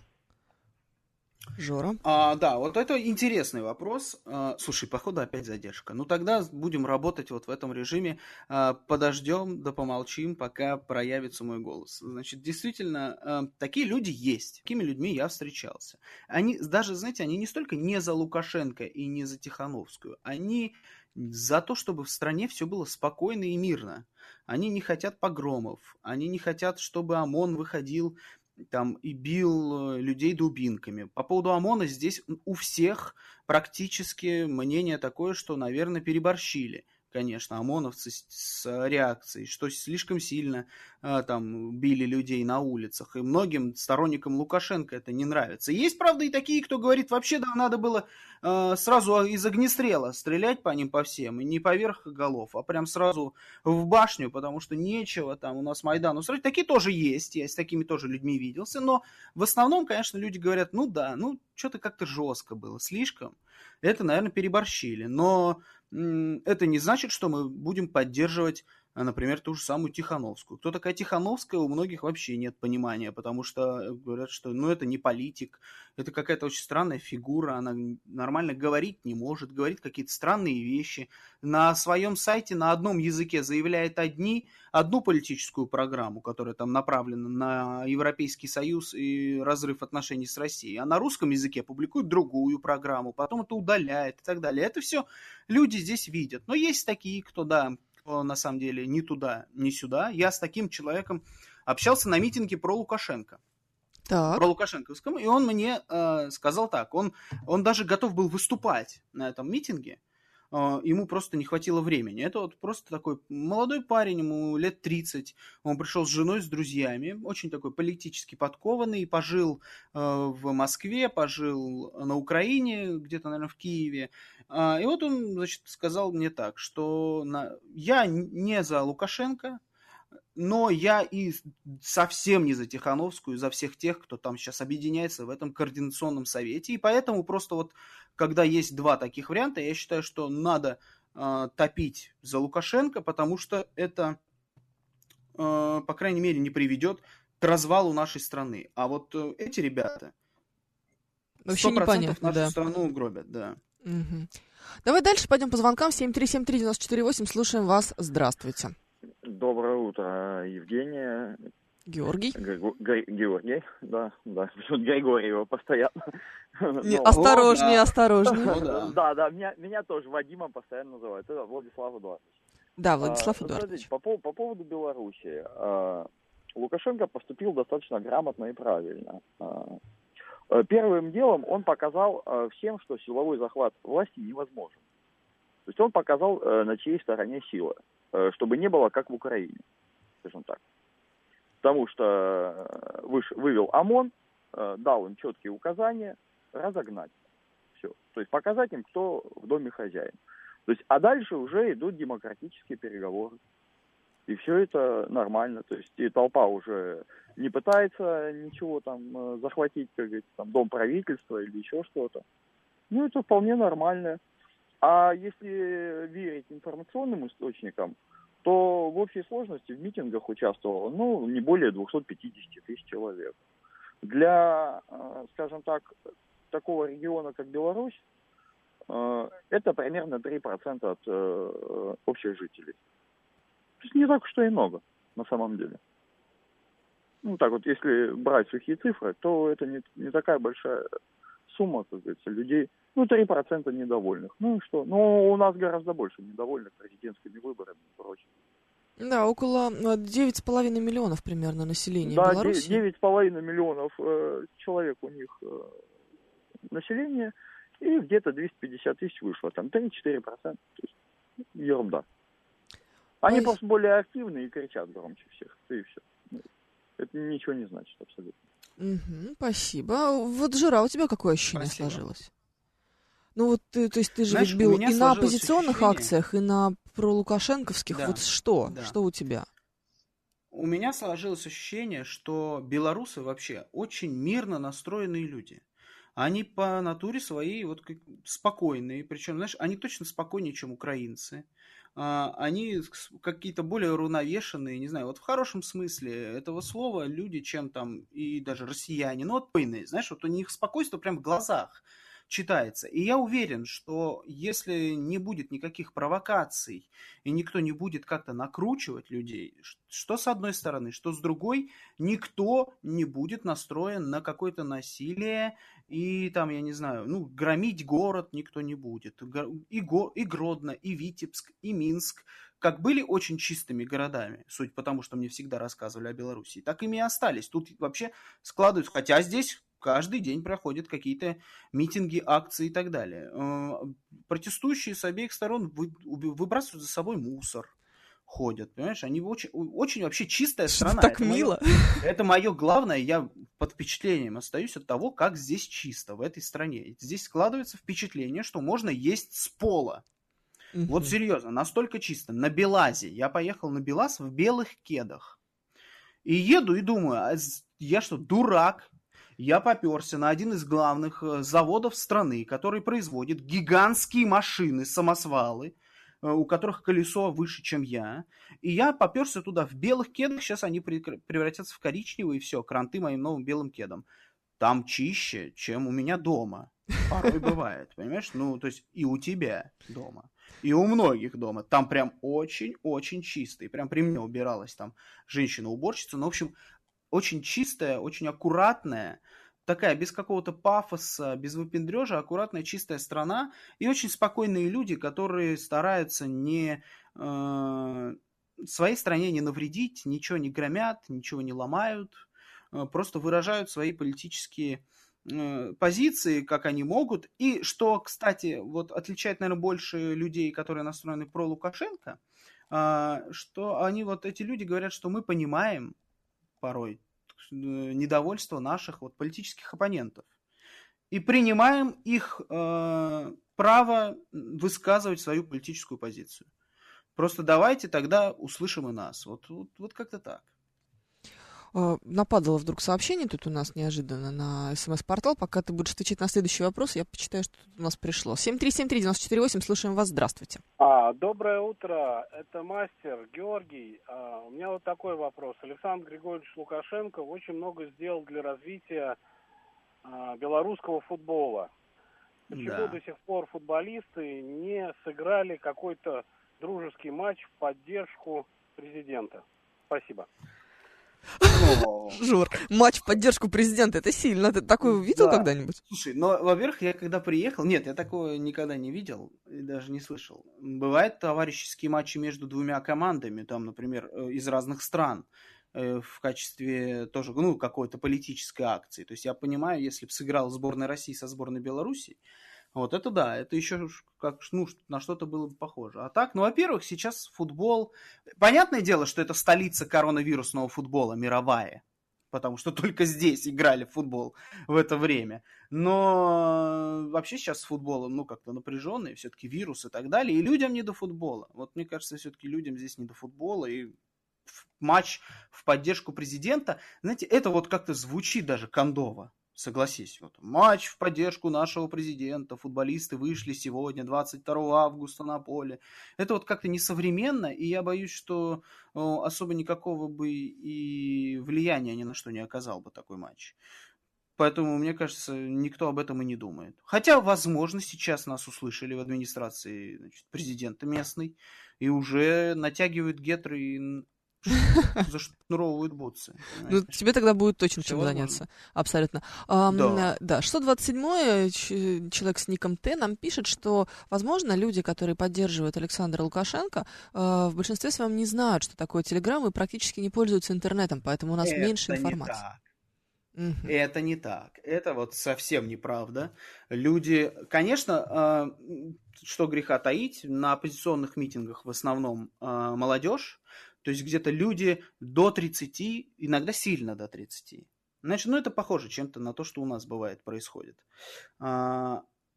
Жора. Да, вот это интересный вопрос. Слушай, походу опять задержка. Ну тогда будем работать вот в этом режиме. Подождем, да помолчим, пока проявится мой голос. Значит, действительно, такие люди есть. С такими людьми я встречался. Они даже, знаете, они не столько не за Лукашенко и не за Тихановскую. Они за то, чтобы в стране все было спокойно и мирно. Они не хотят погромов. Они не хотят, чтобы ОМОН выходил там и бил людей дубинками. По поводу ОМОНа здесь у всех практически мнение такое, что, наверное, переборщили. Конечно, ОМОНовцы с реакцией, что слишком сильно там били людей на улицах. И многим сторонникам Лукашенко это не нравится. Есть, правда, и такие, кто говорит, вообще да, надо было сразу из огнестрела стрелять по ним по всем, и не поверх голов, а прям сразу в башню, потому что нечего там у нас Майдан устроить. Такие тоже есть, я с такими тоже людьми виделся, но в основном, конечно, люди говорят, ну да, ну что-то как-то жестко было, слишком. Это, наверное, переборщили, но это не значит, что мы будем поддерживать, например, ту же самую Тихановскую. Кто такая Тихановская, у многих вообще нет понимания, потому что говорят, что это не политик, это какая-то очень странная фигура, она нормально говорить не может, говорит какие-то странные вещи. На своем сайте на одном языке заявляет одну политическую программу, которая там направлена на Европейский Союз и разрыв отношений с Россией, а на русском языке публикует другую программу, потом это удаляет и так далее. Это все люди здесь видят. Но есть такие, кто на самом деле ни туда, ни сюда. Я с таким человеком общался на митинге про Лукашенко. Так. Про Лукашенковском. И он мне сказал так. Он даже готов был выступать на этом митинге. Ему просто не хватило времени. Это вот просто такой молодой парень, ему лет 30. Он пришел с женой, с друзьями. Очень такой политически подкованный. Пожил в Москве, пожил на Украине, где-то, наверное, в Киеве. И вот он, значит, сказал мне так, что я не за Лукашенко, но я и совсем не за Тихановскую, за всех тех, кто там сейчас объединяется в этом координационном совете. И поэтому просто вот, когда есть два таких варианта, я считаю, что надо топить за Лукашенко, потому что это, по крайней мере, не приведет к развалу нашей страны. А вот эти ребята 100% нашу страну угробят, да. Угу. Давай дальше пойдем по звонкам. 7373948, слушаем вас. Здравствуйте. Доброе утро, Евгения. Георгий. Георгий, да. Григорий его постоянно. Осторожнее. Да, меня тоже Вадимом постоянно называют. Это Владислав Эдуардович. Да, Владислав Эдуардович. По поводу Беларуси. Лукашенко поступил достаточно грамотно и правильно. Первым делом он показал всем, что силовой захват власти невозможен. То есть он показал, на чьей стороне сила, чтобы не было как в Украине, скажем так. Потому что вывел ОМОН, дал им четкие указания разогнать. Все. То есть показать им, кто в доме хозяин. То есть, а дальше уже идут демократические переговоры. И все это нормально. То есть и толпа уже не пытается ничего там захватить, как говорится, там, дом правительства или еще что-то. Ну, это вполне нормально. А если верить информационным источникам, то в общей сложности в митингах участвовало, не более 250 тысяч человек. Для, скажем так, такого региона, как Беларусь, это примерно 3% от общих жителей. То есть не так уж и много, на самом деле. Так вот, если брать сухие цифры, то это не такая большая сумма, как говорится, людей. 3% недовольных. Ну и что? У нас гораздо больше недовольных президентскими выборами и прочим. Да, около 9,5 миллионов примерно населения Беларуси. Да, 9,5 миллионов человек у них население, и где-то 250 тысяч вышло. Там 3-4%. То есть ерунда. Они просто более активны и кричат громче всех. И все. Это ничего не значит абсолютно. Спасибо. Вот, Жора, у тебя какое ощущение сложилось? Ну вот ты, то есть ты же ведь был и на оппозиционных акциях, и на пролукашенковских. Да. Вот что? Да. Что у тебя? У меня сложилось ощущение, что белорусы вообще очень мирно настроенные люди. Они по натуре своей вот спокойные, причем, знаешь, они точно спокойнее, чем украинцы. Они какие-то более уравновешенные, не знаю, вот в хорошем смысле этого слова люди, чем там и даже россияне, но вот спокойные, знаешь, вот у них спокойствие прям в глазах читается. И я уверен, что если не будет никаких провокаций и никто не будет как-то накручивать людей, что с одной стороны, что с другой, никто не будет настроен на какое-то насилие и там, я не знаю, ну, громить город никто не будет. И Гродно, и Витебск, и Минск, как были очень чистыми городами, суть потому, что мне всегда рассказывали о Белоруссии, так ими и остались. Тут вообще складываются, хотя здесь каждый день проходят какие-то митинги, акции и так далее. Протестующие с обеих сторон выбрасывают за собой мусор, ходят, понимаешь? Они очень вообще чистая страна. Так мило. Это мое главное. Я под впечатлением остаюсь от того, как здесь чисто в этой стране. Здесь складывается впечатление, что можно есть с пола. Вот серьезно, настолько чисто. На Белазе. Я поехал на Белаз в белых кедах. И еду и думаю, я что, дурак? Я попёрся на один из главных заводов страны, который производит гигантские машины, самосвалы, у которых колесо выше, чем я. И я попёрся туда в белых кедах, сейчас они превратятся в коричневые, и все, кранты моим новым белым кедам. Там чище, чем у меня дома. Порой бывает, понимаешь? Ну, то есть и у тебя дома, и у многих дома. Там прям очень-очень чисто. И прям при мне убиралась там женщина-уборщица. Ну, в общем, очень чистая, очень аккуратная, такая, без какого-то пафоса, без выпендрежа, аккуратная, чистая страна. И очень спокойные люди, которые стараются своей стране не навредить, ничего не громят, ничего не ломают. Просто выражают свои политические позиции, как они могут. И что, кстати, вот отличает, наверное, больше людей, которые настроены про Лукашенко, что они, вот эти люди говорят, что мы понимаем порой недовольство наших вот политических оппонентов и принимаем их право высказывать свою политическую позицию. Просто давайте тогда услышим и нас. Вот как-то так. Нападало вдруг сообщение тут у нас неожиданно на СМС-портал. Пока ты будешь отвечать на следующий вопрос, я почитаю, что тут у нас пришло. 7373948, слушаем вас, здравствуйте. Доброе утро, это мастер Георгий. У меня вот такой вопрос. Александр Григорьевич Лукашенко очень много сделал для развития белорусского футбола. Почему до сих пор футболисты не сыграли какой-то дружеский матч в поддержку президента? Спасибо. Жор, матч в поддержку президента, это сильно. Ты такое видел когда-нибудь? Слушай, во-первых, я когда приехал, нет, я такого никогда не видел и даже не слышал. Бывают товарищеские матчи между двумя командами, там, например, из разных стран, в качестве тоже, какой-то политической акции. То есть я понимаю, если бы сыграла сборная России со сборной Беларуси, вот это да, это еще как, на что-то было бы похоже. А так, во-первых, сейчас футбол... Понятное дело, что это столица коронавирусного футбола, мировая, потому что только здесь играли в футбол в это время. Но вообще сейчас с футболом, как-то напряженный, все-таки вирус и так далее, и людям не до футбола. Вот мне кажется, все-таки людям здесь не до футбола, и матч в поддержку президента, знаете, это вот как-то звучит даже кондово. Согласись, вот матч в поддержку нашего президента, футболисты вышли сегодня, 22 августа на поле. Это вот как-то несовременно, и я боюсь, что особо никакого бы и влияния ни на что не оказал бы такой матч. Поэтому, мне кажется, никто об этом и не думает. Хотя, возможно, сейчас нас услышали в администрации президента местной и уже натягивают гетры и зашнуровывают бутсы. Тебе тогда будет точно чем заняться. Абсолютно. Да. 627-й человек с ником Т нам пишет, что, возможно, люди, которые поддерживают Александра Лукашенко, в большинстве своем не знают, что такое Телеграм, и практически не пользуются интернетом, поэтому у нас меньше информации. Это не так. Это вот совсем неправда. Люди, конечно, что греха таить, на оппозиционных митингах в основном молодежь, то есть где-то люди до 30, иногда сильно до 30. Значит, это похоже чем-то на то, что у нас бывает, происходит.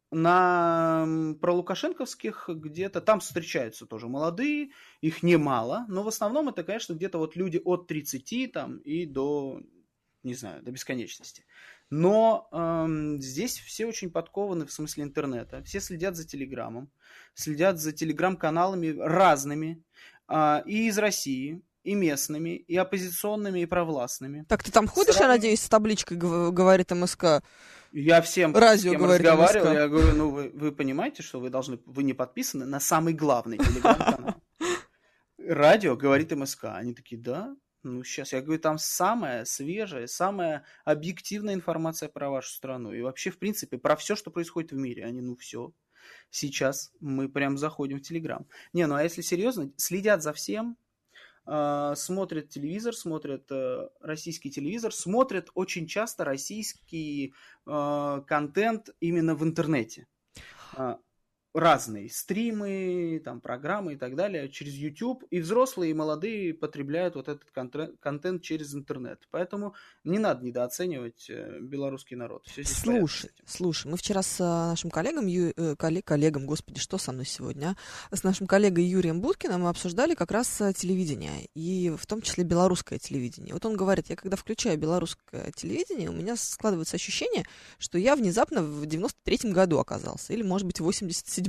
про лукашенковских где-то, там встречаются тоже молодые, их немало, но в основном это, конечно, где-то вот люди от 30 там и до, не знаю, до бесконечности. Но здесь все очень подкованы в смысле интернета, все следят за Телеграмом, следят за телеграм-каналами разными, и из России, и местными, и оппозиционными, и провластными. Так ты там ходишь, я надеюсь, с табличкой «Говорит МСК»? Я всем, с кем разговаривал, я говорю, ну вы понимаете, что вы не подписаны на самый главный телеграм-канал. Радио «Говорит МСК». Они такие, да? Ну, сейчас, я говорю, там самая свежая, самая объективная информация про вашу страну. И вообще, в принципе, про все, что происходит в мире. Они, ну все, сейчас мы прям заходим в Телеграм. Не, ну а если серьезно, следят за всем, смотрят телевизор, смотрят российский телевизор, смотрят очень часто российский контент именно в интернете. Разные стримы, там, программы и так далее через YouTube. И взрослые, и молодые потребляют вот этот контент через интернет. Поэтому не надо недооценивать белорусский народ. Слушай, мы вчера с нашим коллегом, господи, что со мной сегодня, с нашим коллегой Юрием Будкиным мы обсуждали как раз телевидение, и в том числе белорусское телевидение. Вот он говорит, я когда включаю белорусское телевидение, у меня складывается ощущение, что я внезапно в 93-м году оказался, или, может быть, в 87-м.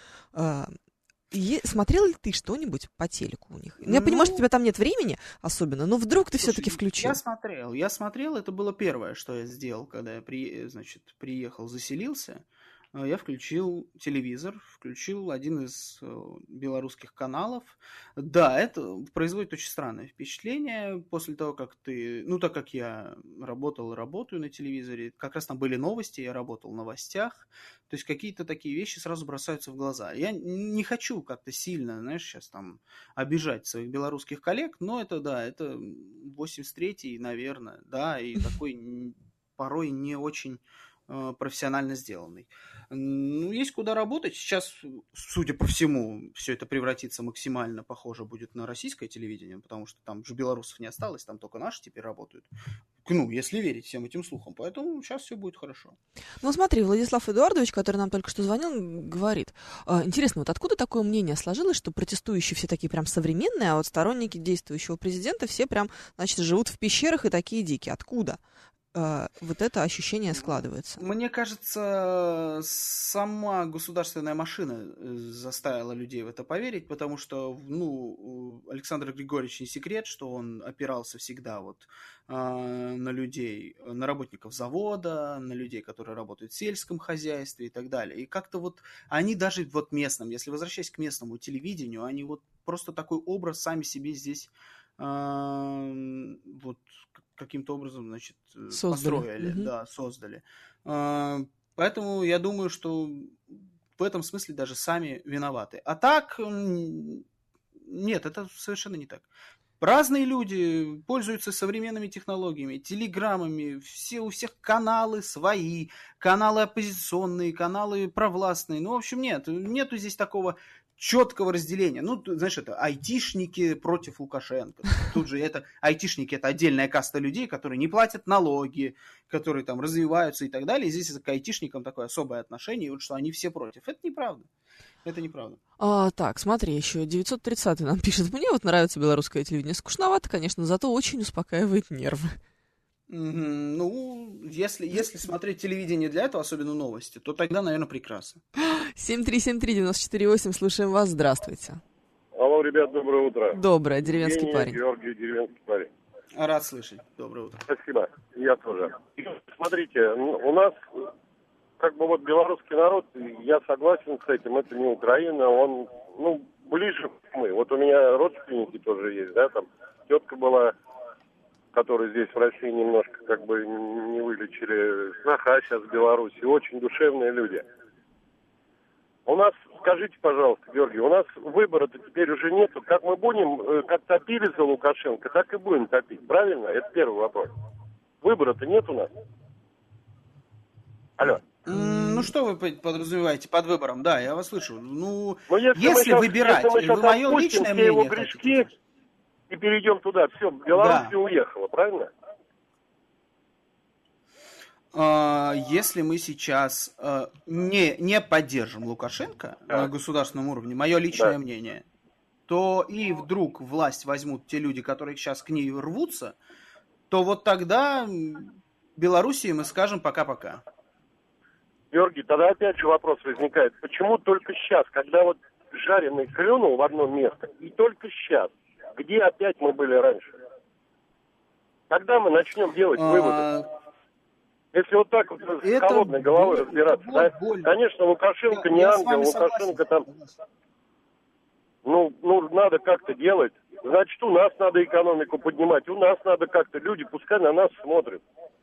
Смотрел ли ты что-нибудь по телеку у них? Я понимаю, что у тебя там нет времени особенно, но вдруг ты все-таки включил. Я смотрел, это было первое, что я сделал, когда я приехал, заселился. Я включил телевизор, включил один из белорусских каналов. Да, это производит очень странное впечатление после того, как так как я работаю на телевизоре, как раз там были новости, я работал в новостях, то есть какие-то такие вещи сразу бросаются в глаза. Я не хочу как-то сильно, сейчас там обижать своих белорусских коллег, но это 83-й, наверное, да, и такой порой не очень профессионально сделанный. Ну, есть куда работать. Сейчас, судя по всему, все это превратится максимально похоже будет на российское телевидение, потому что там же белорусов не осталось, там только наши теперь работают. Ну, если верить всем этим слухам. Поэтому сейчас все будет хорошо. Ну, смотри, Владислав Эдуардович, который нам только что звонил, говорит, интересно, вот откуда такое мнение сложилось, что протестующие все такие прям современные, а вот сторонники действующего президента все прям, значит, живут в пещерах и такие дикие. Откуда? Вот это ощущение складывается. Мне кажется, сама государственная машина заставила людей в это поверить, потому что, Александр Григорьевич не секрет, что он опирался всегда на людей, на работников завода, на людей, которые работают в сельском хозяйстве и так далее. И как-то они даже местным, если возвращаясь к местному телевидению, они просто такой образ сами себе здесь каким-то образом, создали. Поэтому я думаю, что в этом смысле даже сами виноваты. А так, нет, это совершенно не так. Разные люди пользуются современными технологиями, телеграммами, у всех каналы свои, каналы оппозиционные, каналы провластные. В общем, нету здесь такого четкого разделения. Это айтишники против Лукашенко. Тут же айтишники это отдельная каста людей, которые не платят налоги, которые там развиваются и так далее. И здесь к айтишникам такое особое отношение, что они все против. Это неправда. Так, смотри, еще 930-й нам пишет. Мне нравится белорусское телевидение. Скучновато, конечно, зато очень успокаивает нервы. Если смотреть телевидение для этого, особенно новости, то тогда, наверное, прекрасно. 7373948, слушаем вас, здравствуйте. Алло, ребят, доброе утро. Доброе, деревенский парень. Георгий, деревенский парень. Рад слышать, доброе утро. Спасибо, я тоже. Смотрите, у нас белорусский народ, я согласен с этим, это не Украина, он, ближе мы. У меня родственники тоже есть, да, там тетка была, которые здесь в России немножко не вылечили, сноха сейчас в Беларуси, очень душевные люди. У нас, скажите, пожалуйста, Георгий, у нас выбора-то теперь уже нету. Как мы будем, как топили за Лукашенко, так и будем топить, правильно? Это первый вопрос. Выбора-то нет у нас. Алло. Что вы подразумеваете под выбором? Да, я вас слышу. Если выбирать, мое личное мнение... его грешки и перейдем туда. Все, Беларусь уехала, правильно? если мы сейчас не поддержим Лукашенко на государственном уровне, мое личное мнение, то и вдруг власть возьмут те люди, которые сейчас к ней рвутся, то вот тогда Белоруссии мы скажем пока-пока. Георгий, тогда опять же вопрос возникает. Почему только сейчас, когда вот жареный клюнул в одно место, и только сейчас? Где опять мы были раньше? Когда мы начнем делать выводы? Если вот так вот с холодной головой разбираться, конечно, Лукашенко не ангел, Лукашенко там... Ну, надо как-то делать. Значит, у нас надо экономику поднимать, у нас надо как-то, люди пускай на нас смотрят.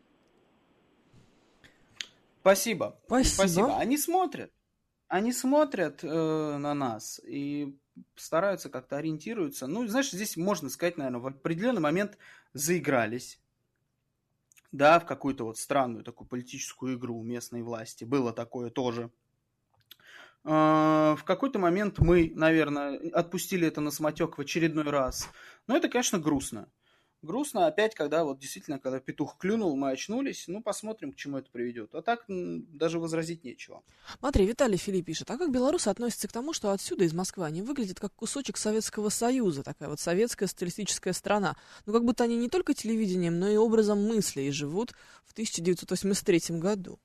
Спасибо. Они смотрят на нас и стараются как-то ориентируются. Ну, знаешь, здесь можно сказать, наверное, в определенный момент заигрались. Да, в какую-то вот странную такую политическую игру местной власти. Было такое тоже. В какой-то момент мы, наверное, отпустили это на самотек в очередной раз. Но это, конечно, грустно. Грустно опять, когда вот действительно, когда петух клюнул, мы очнулись. Ну, посмотрим, к чему это приведет. А так даже возразить нечего. Смотри, Виталий Филипп пишет, а как белорусы относятся к тому, что отсюда, из Москвы, они выглядят как кусочек Советского Союза, такая вот советская социалистическая страна. Ну, как будто они не только телевидением, но и образом мысли и живут в 1983 году.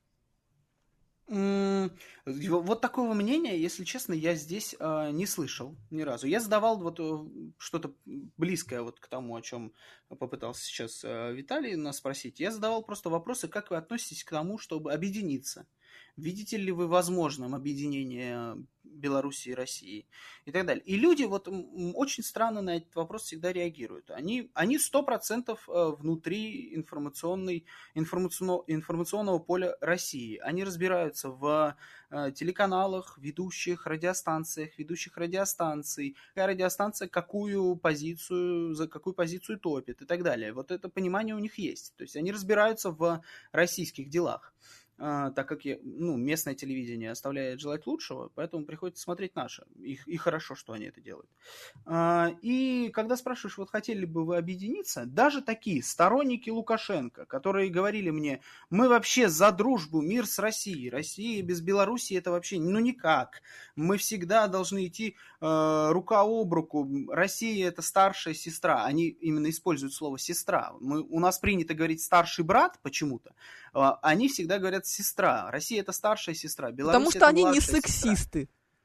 Вот такого мнения, если честно, я здесь не слышал ни разу. Я задавал вот что-то близкое вот к тому, о чем попытался сейчас Виталий нас спросить. Я задавал просто вопросы, как вы относитесь к тому, чтобы объединиться. Видите ли вы возможным объединение Беларуси и России и так далее. И люди вот очень странно на этот вопрос всегда реагируют. Они 100% внутри информационного поля России. Они разбираются в телеканалах, ведущих радиостанций. Какая радиостанция за какую позицию топит и так далее. Вот это понимание у них есть. То есть они разбираются в российских делах. Так как местное телевидение оставляет желать лучшего, поэтому приходится смотреть наше. И хорошо, что они это делают. И когда спрашиваешь, вот хотели бы вы объединиться, даже такие сторонники Лукашенко, которые говорили мне, мы вообще за дружбу, мир с Россией. Россия без Белоруссии это вообще никак. Мы всегда должны идти рука об руку. Россия это старшая сестра. Они именно используют слово сестра. У нас принято говорить старший брат почему-то. Они всегда говорят сестра. Россия это старшая сестра. Беларусь потому что они не сексисты.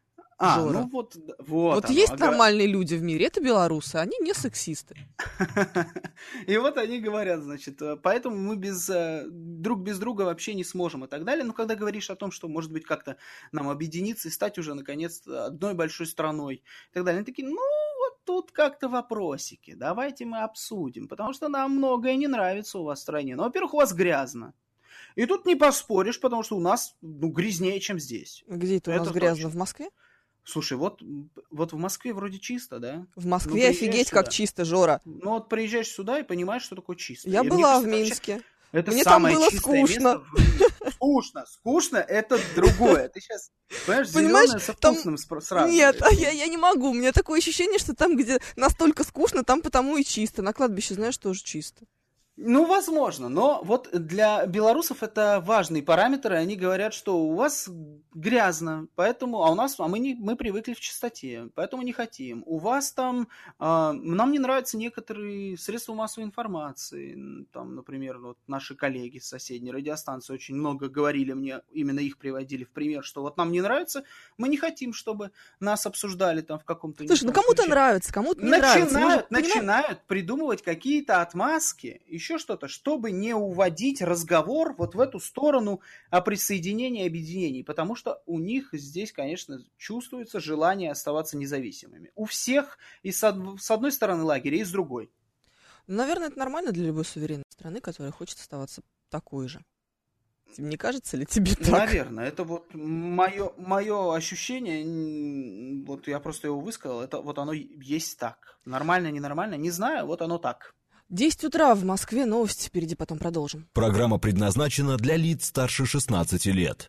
Вот есть нормальные люди в мире, это белорусы, они не сексисты. И вот они говорят, значит, поэтому мы друг без друга вообще не сможем и так далее. Но когда говоришь о том, что, может быть, как-то нам объединиться и стать уже, наконец-то, одной большой страной и так далее, они такие, вот тут как-то вопросики, давайте мы обсудим, потому что нам многое не нравится у вас в стране. Ну, во-первых, у вас грязно. И тут не поспоришь, потому что у нас грязнее, чем здесь. Где это у нас грязно? Точно. В Москве? Слушай, вот в Москве вроде чисто, да? В Москве офигеть как чисто, Жора. Ну вот приезжаешь сюда и понимаешь, что такое чисто. Я была в Минске. Мне там было скучно. Скучно это другое. Ты сейчас, понимаешь, зеленое со вкусным сразу. Нет, я не могу. У меня такое ощущение, что там, где настолько скучно, там потому и чисто. На кладбище, знаешь, тоже чисто. Ну, возможно, но вот для белорусов это важный параметр, и они говорят, что у вас грязно, поэтому, мы привыкли в чистоте, поэтому не хотим. У вас там, нам не нравятся некоторые средства массовой информации, там, например, вот наши коллеги с соседней радиостанции очень много говорили мне, именно их приводили в пример, что вот нам не нравится, мы не хотим, чтобы нас обсуждали там в каком-то... Слушай, кому-то нравится, кому-то не нравится. Начинают придумывать какие-то отмазки, еще что-то, чтобы не уводить разговор вот в эту сторону о присоединении и объединении, потому что у них здесь, конечно, чувствуется желание оставаться независимыми. У всех и с одной стороны лагеря, и с другой. Наверное, это нормально для любой суверенной страны, которая хочет оставаться такой же. Не кажется ли тебе так? Наверное, это вот мое ощущение, вот я просто его высказал, это вот оно есть так. Нормально, ненормально, не знаю, вот оно так. 10 утра в Москве, новости впереди, потом продолжим. Программа предназначена для лиц старше 16 лет.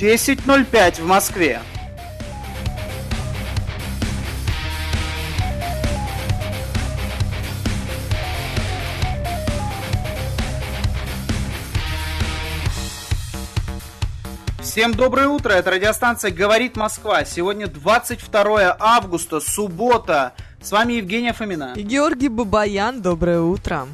10:05 в Москве. Всем доброе утро, это радиостанция «Говорит Москва». Сегодня 22 августа, суббота. С вами Евгения Фомина. И Георгий Бабаян, доброе утро.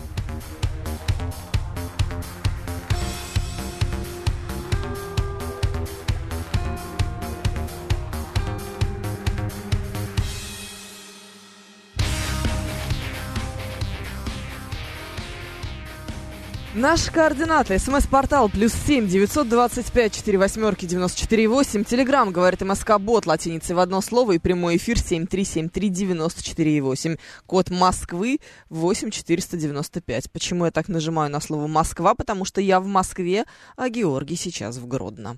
Наши координаты. СМС-портал +7 925 48 94 8. Телеграм «Говорит МСК Бот» латиницей в одно слово и прямой эфир 7373 94 8. Код Москвы 8495. Почему я так нажимаю на слово «Москва»? Потому что я в Москве, а Георгий сейчас в Гродно.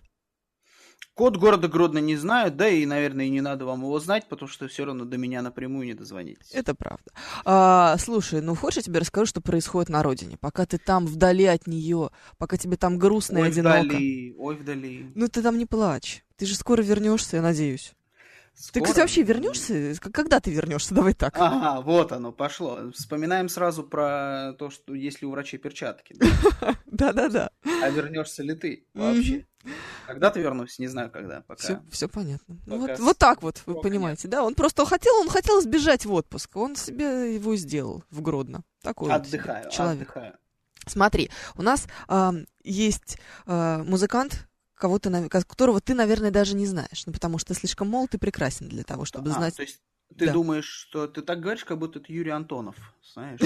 Код города Гродно не знаю, да и, наверное, и не надо вам его знать, потому что все равно до меня напрямую не дозвонитесь. Это правда. Слушай, хочешь, я тебе расскажу, что происходит на родине? Пока ты там вдали от нее, пока тебе там грустно и одиноко. Ой, вдали. Ты там не плачь. Ты же скоро вернешься, я надеюсь. Скоро? Ты, кстати, вообще вернешься? Когда ты вернешься? Давай так. Ага, вот оно, пошло. Вспоминаем сразу про то, что есть ли у врачей перчатки. Да-да-да. А вернешься ли ты вообще? Когда ты вернусь? Не знаю, когда. Пока. Все понятно. Вот так вот, вы понимаете, да? Он просто хотел сбежать в отпуск. Он себе его сделал в Гродно. Такой отдыхаю, вот человек. Отдыхаю. Смотри, у нас есть музыкант, которого ты, наверное, даже не знаешь. Потому что ты слишком молод и прекрасен для того, чтобы знать. То есть ты думаешь, что ты так говоришь, как будто это Юрий Антонов, знаешь?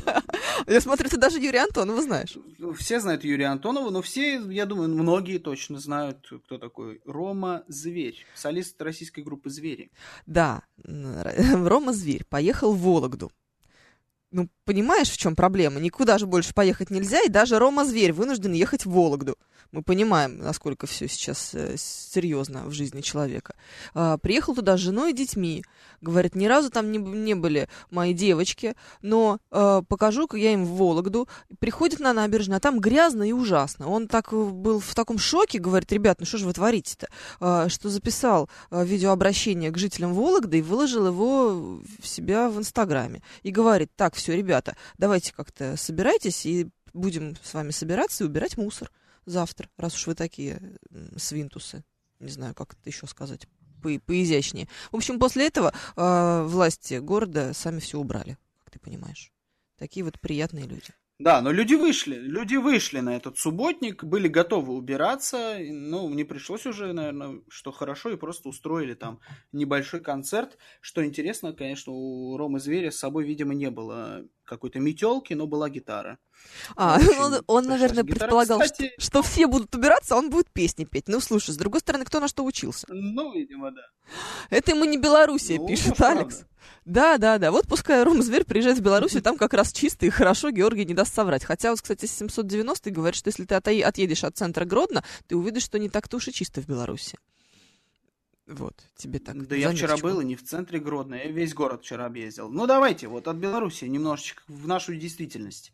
Я смотрю, ты даже Юрия Антонова знаешь. Все знают Юрия Антонова, но все, я думаю, многие точно знают, кто такой Рома Зверь, солист российской группы «Звери». Да, Рома Зверь поехал в Вологду. Понимаешь, в чем проблема? Никуда же больше поехать нельзя, и даже Рома Зверь вынужден ехать в Вологду. Мы понимаем, насколько все сейчас серьезно в жизни человека. Приехал туда с женой и детьми. Говорит, ни разу там не были мои девочки, но покажу-ка я им в Вологду. Приходит на набережную, а там грязно и ужасно. Он так был в таком шоке, говорит, ребят, что же вы творите-то? Что записал видеообращение к жителям Вологды и выложил его в себя в Инстаграме. И говорит, так, все, ребята, давайте как-то собирайтесь и будем с вами собираться и убирать мусор. Завтра, раз уж вы такие свинтусы. Не знаю, как это еще сказать поизящнее. В общем, после этого власти города сами все убрали, как ты понимаешь. Такие вот приятные люди. Да, но люди вышли на этот субботник, были готовы убираться, не пришлось уже, наверное, что хорошо, и просто устроили там небольшой концерт. Что интересно, конечно, у Ромы Зверя с собой, видимо, не было какой-то метелки, но была гитара. Он, наверное, предполагал, что все будут убираться, а он будет песни петь. Слушай, с другой стороны, кто на что учился? Видимо, да. Это ему не Белоруссия, пишет Алекс. Да. Вот пускай Рома Зверь приезжает в Белоруссию, там как раз чисто и хорошо, Георгий не даст соврать. Хотя, кстати, 790 говорит, что если ты отъедешь от центра Гродно, ты увидишь, что не так-то уж и чисто в Беларуси. Вот, тебе так. Да я вчера был и не в центре Гродно, я весь город вчера объездил. Давайте, от Беларуси немножечко в нашу действительность.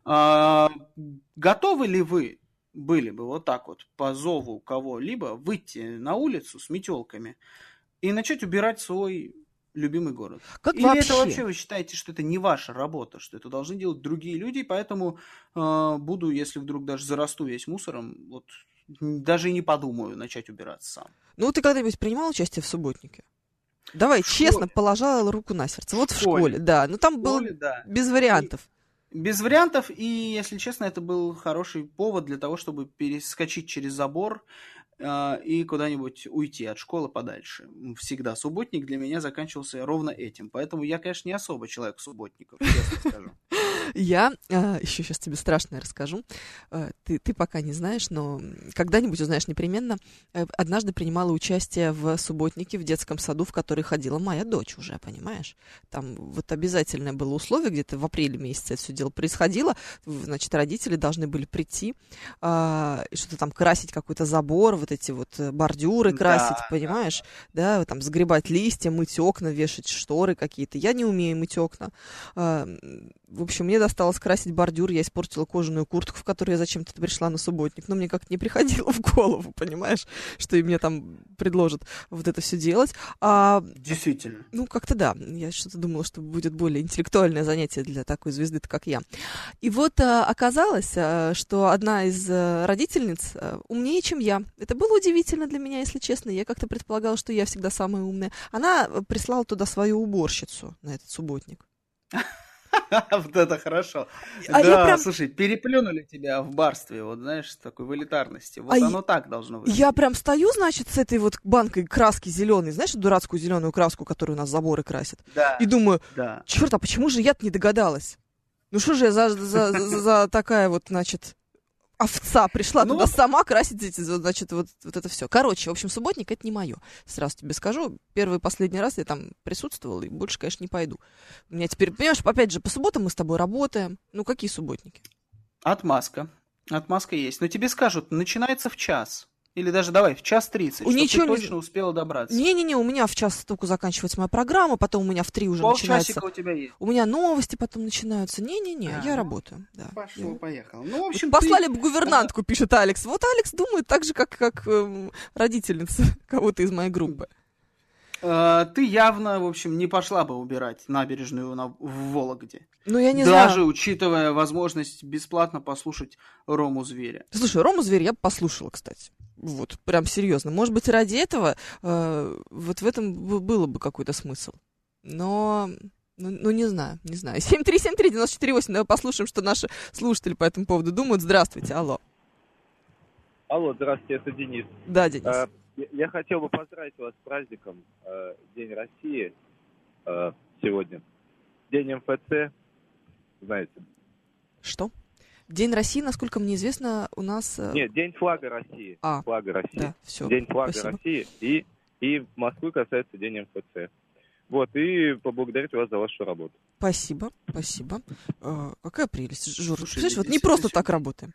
Готовы ли вы были бы вот так вот по зову кого-либо выйти на улицу с метелками и начать убирать свой любимый город? Или это вообще вы считаете, что это не ваша работа, что это должны делать другие люди, поэтому буду, если вдруг даже зарасту весь мусором, даже и не подумаю начать убираться сам. Ты когда-нибудь принимал участие в субботнике? Давай, честно, положа руку на сердце. Вот в школе, да. Там было без вариантов. Без вариантов, и, если честно, это был хороший повод для того, чтобы перескочить через забор и куда-нибудь уйти от школы подальше. Всегда субботник для меня заканчивался ровно этим. Поэтому я, конечно, не особо человек субботников, честно скажу. Я еще сейчас тебе страшное расскажу. Ты пока не знаешь, но когда-нибудь узнаешь непременно. Однажды принимала участие в субботнике в детском саду, в который ходила моя дочь уже, понимаешь? Там обязательное было условие, где-то в апреле месяце это все дело происходило. Значит, родители должны были прийти и что-то там красить, какой-то забор, эти бордюры красить, понимаешь? Да, там сгребать листья, мыть окна, вешать шторы какие-то. Я не умею мыть окна. В В общем, мне досталось красить бордюр, я испортила кожаную куртку, в которой я зачем-то пришла на субботник, но мне как-то не приходило в голову, понимаешь, что и мне там предложат вот это все делать. Действительно. Ну, как-то да, я что-то думала, что будет более интеллектуальное занятие для такой звезды-то, как я. И вот оказалось, что одна из родительниц умнее, чем я. Это было удивительно для меня, если честно. Я как-то предполагала, что я всегда самая умная. Она прислала туда свою уборщицу на этот субботник. Вот это хорошо. Да, слушай, переплюнули тебя в барстве, вот знаешь, такой в элитарности. Вот оно так должно выглядеть. Я прям стою, значит, с этой вот банкой краски зеленой, знаешь, дурацкую зеленую краску, которую у нас заборы красят. Да. И думаю, черт, а почему же я-то не догадалась? Ну что же я за такая вот, значит, овца пришла туда сама красить эти, значит, вот это все. Короче, в общем, субботник — это не мое. Сразу тебе скажу. Первый и последний раз я там присутствовала, и больше, конечно, не пойду. У меня теперь, понимаешь, опять же, по субботам мы с тобой работаем. Ну, какие субботники? Отмазка. Отмазка есть. Но тебе скажут, начинается в час. Или даже давай в 1:30, чтобы ты точно успела добраться. Не-не-не, у меня в 1:00 только заканчивается моя программа, потом у меня в 3 уже начинается. Полчасика у тебя есть. У меня новости потом начинаются. Не-не-не, я работаю. Да. Пошло-поехало. Ну, в общем, послали бы гувернантку, пишет Алекс. Вот Алекс думает так же, как родительница кого-то из моей группы. Ты явно, в общем, не пошла бы убирать набережную в Вологде. Ну, я не знаю. Даже учитывая возможность бесплатно послушать Рому Зверя. Слушай, Рому Зверя я бы послушала, кстати. Вот, прям серьезно. Может быть, ради этого вот в этом было бы какой-то смысл. Но, не знаю. 7373948. Давай послушаем, что наши слушатели по этому поводу думают. Здравствуйте, алло. Алло, здравствуйте, это Денис. Да, Денис. Я хотел бы поздравить вас с праздником День России сегодня. День МФЦ, знаете. Что? День России, насколько мне известно, у нас... Нет, День флага России. Флага России. Да, все. День флага Спасибо. России. И Москвы касается День МФЦ. Вот, и поблагодарить вас за вашу работу. Спасибо. Какая прелесть, Жор. Слушай, вот не просто так работаем.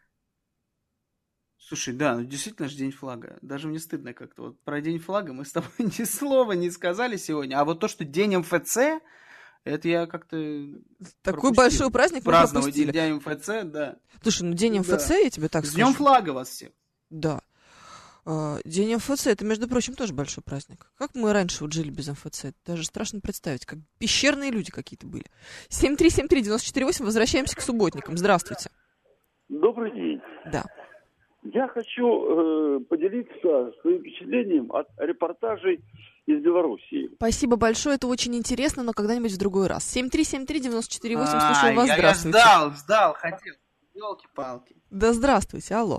Слушай, да, ну действительно же День флага. Даже мне стыдно как-то. Вот про День флага мы с тобой ни слова не сказали сегодня. А вот то, что День МФЦ, это я как-то такой большой праздник мы пропустили. День МФЦ, да. Слушай, ну День МФЦ, я тебе так скажу. С Днем флага вас всех. Да. День МФЦ, это, между прочим, тоже большой праздник. Как мы раньше вот жили без МФЦ? Даже страшно представить, как пещерные люди какие-то были. 7373948, возвращаемся к субботникам. Здравствуйте. Добрый день. Да. Я хочу поделиться своим впечатлением от репортажей из Белоруссии. Спасибо большое, это очень интересно, но когда-нибудь в другой раз. 7373948, слушаю вас, здравствуйте. Я ждал, хотел. Ёлки-палки. Да здравствуйте, алло.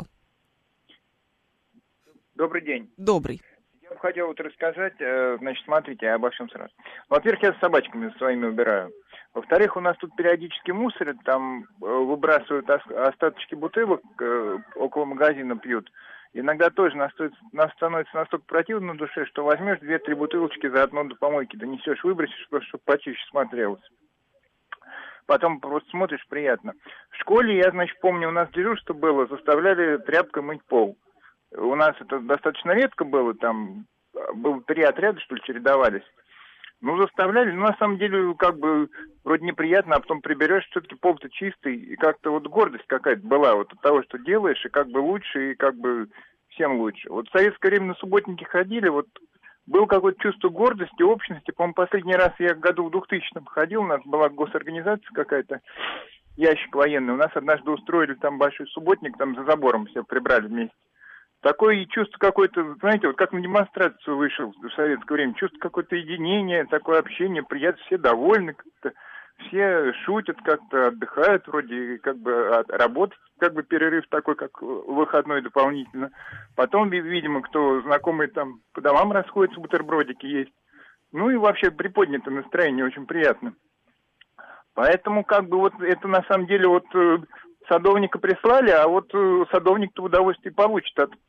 Добрый день. Добрый. Я бы хотел вот рассказать, значит, смотрите, обо всем сразу. Во-первых, я с собачками своими убираю. Во-вторых, у нас тут периодически мусорят, там выбрасывают остаточки бутылок, около магазина пьют. Иногда тоже нас становится настолько противно на душе, что возьмешь 2-3 бутылочки заодно до помойки донесешь, выбросишь, чтобы почище смотрелось. Потом просто смотришь, приятно. В школе, я, значит, помню, у нас дежурство было, заставляли тряпкой мыть пол. У нас это достаточно редко было, там было 3 отряда, что ли, чередовались. Ну, заставляли, но на самом деле, как бы, вроде неприятно, а потом приберешь, все-таки пол-то чистый, и как-то вот гордость какая-то была вот от того, что делаешь, и как бы лучше, и как бы всем лучше. Вот в советское время на субботники ходили, вот было какое-то чувство гордости, общности. По-моему, последний раз я году в 2000-м ходил, у нас была госорганизация какая-то, ящик военный. У нас однажды устроили там большой субботник, там за забором все прибрали вместе. Такое чувство какое-то, знаете, вот как на демонстрацию вышел в советское время, чувство какое-то единения, такое общение, приятно, все довольны как-то, все шутят как-то, отдыхают вроде, как бы работать, как бы перерыв такой, как выходной дополнительно. Потом, видимо, кто знакомый там по домам расходится, бутербродики есть. Ну и вообще приподнятое настроение, очень приятно. Поэтому как бы вот это на самом деле вот... Садовника прислали, а вот садовник-то удовольствие получит от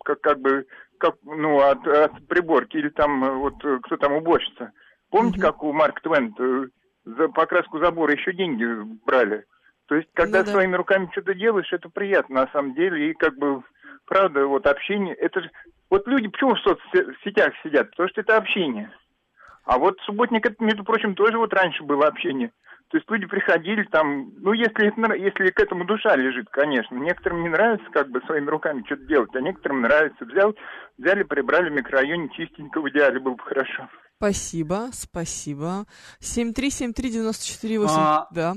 приборки или там вот кто там уборщица. Помните, как у Марка Твена за покраску забора еще деньги брали? То есть, когда своими руками что-то делаешь, это приятно на самом деле. И как бы, правда, вот общение, это же... Вот люди почему в соцсетях сидят? Потому что это общение. А вот субботник, это, между прочим, тоже вот раньше было общение. То есть люди приходили там, ну, если к этому душа лежит, конечно. Некоторым не нравится как бы своими руками что-то делать, а некоторым нравится. Взяли, прибрали в микрорайоне чистенько, в идеале было бы хорошо. Спасибо. 7373948. Да.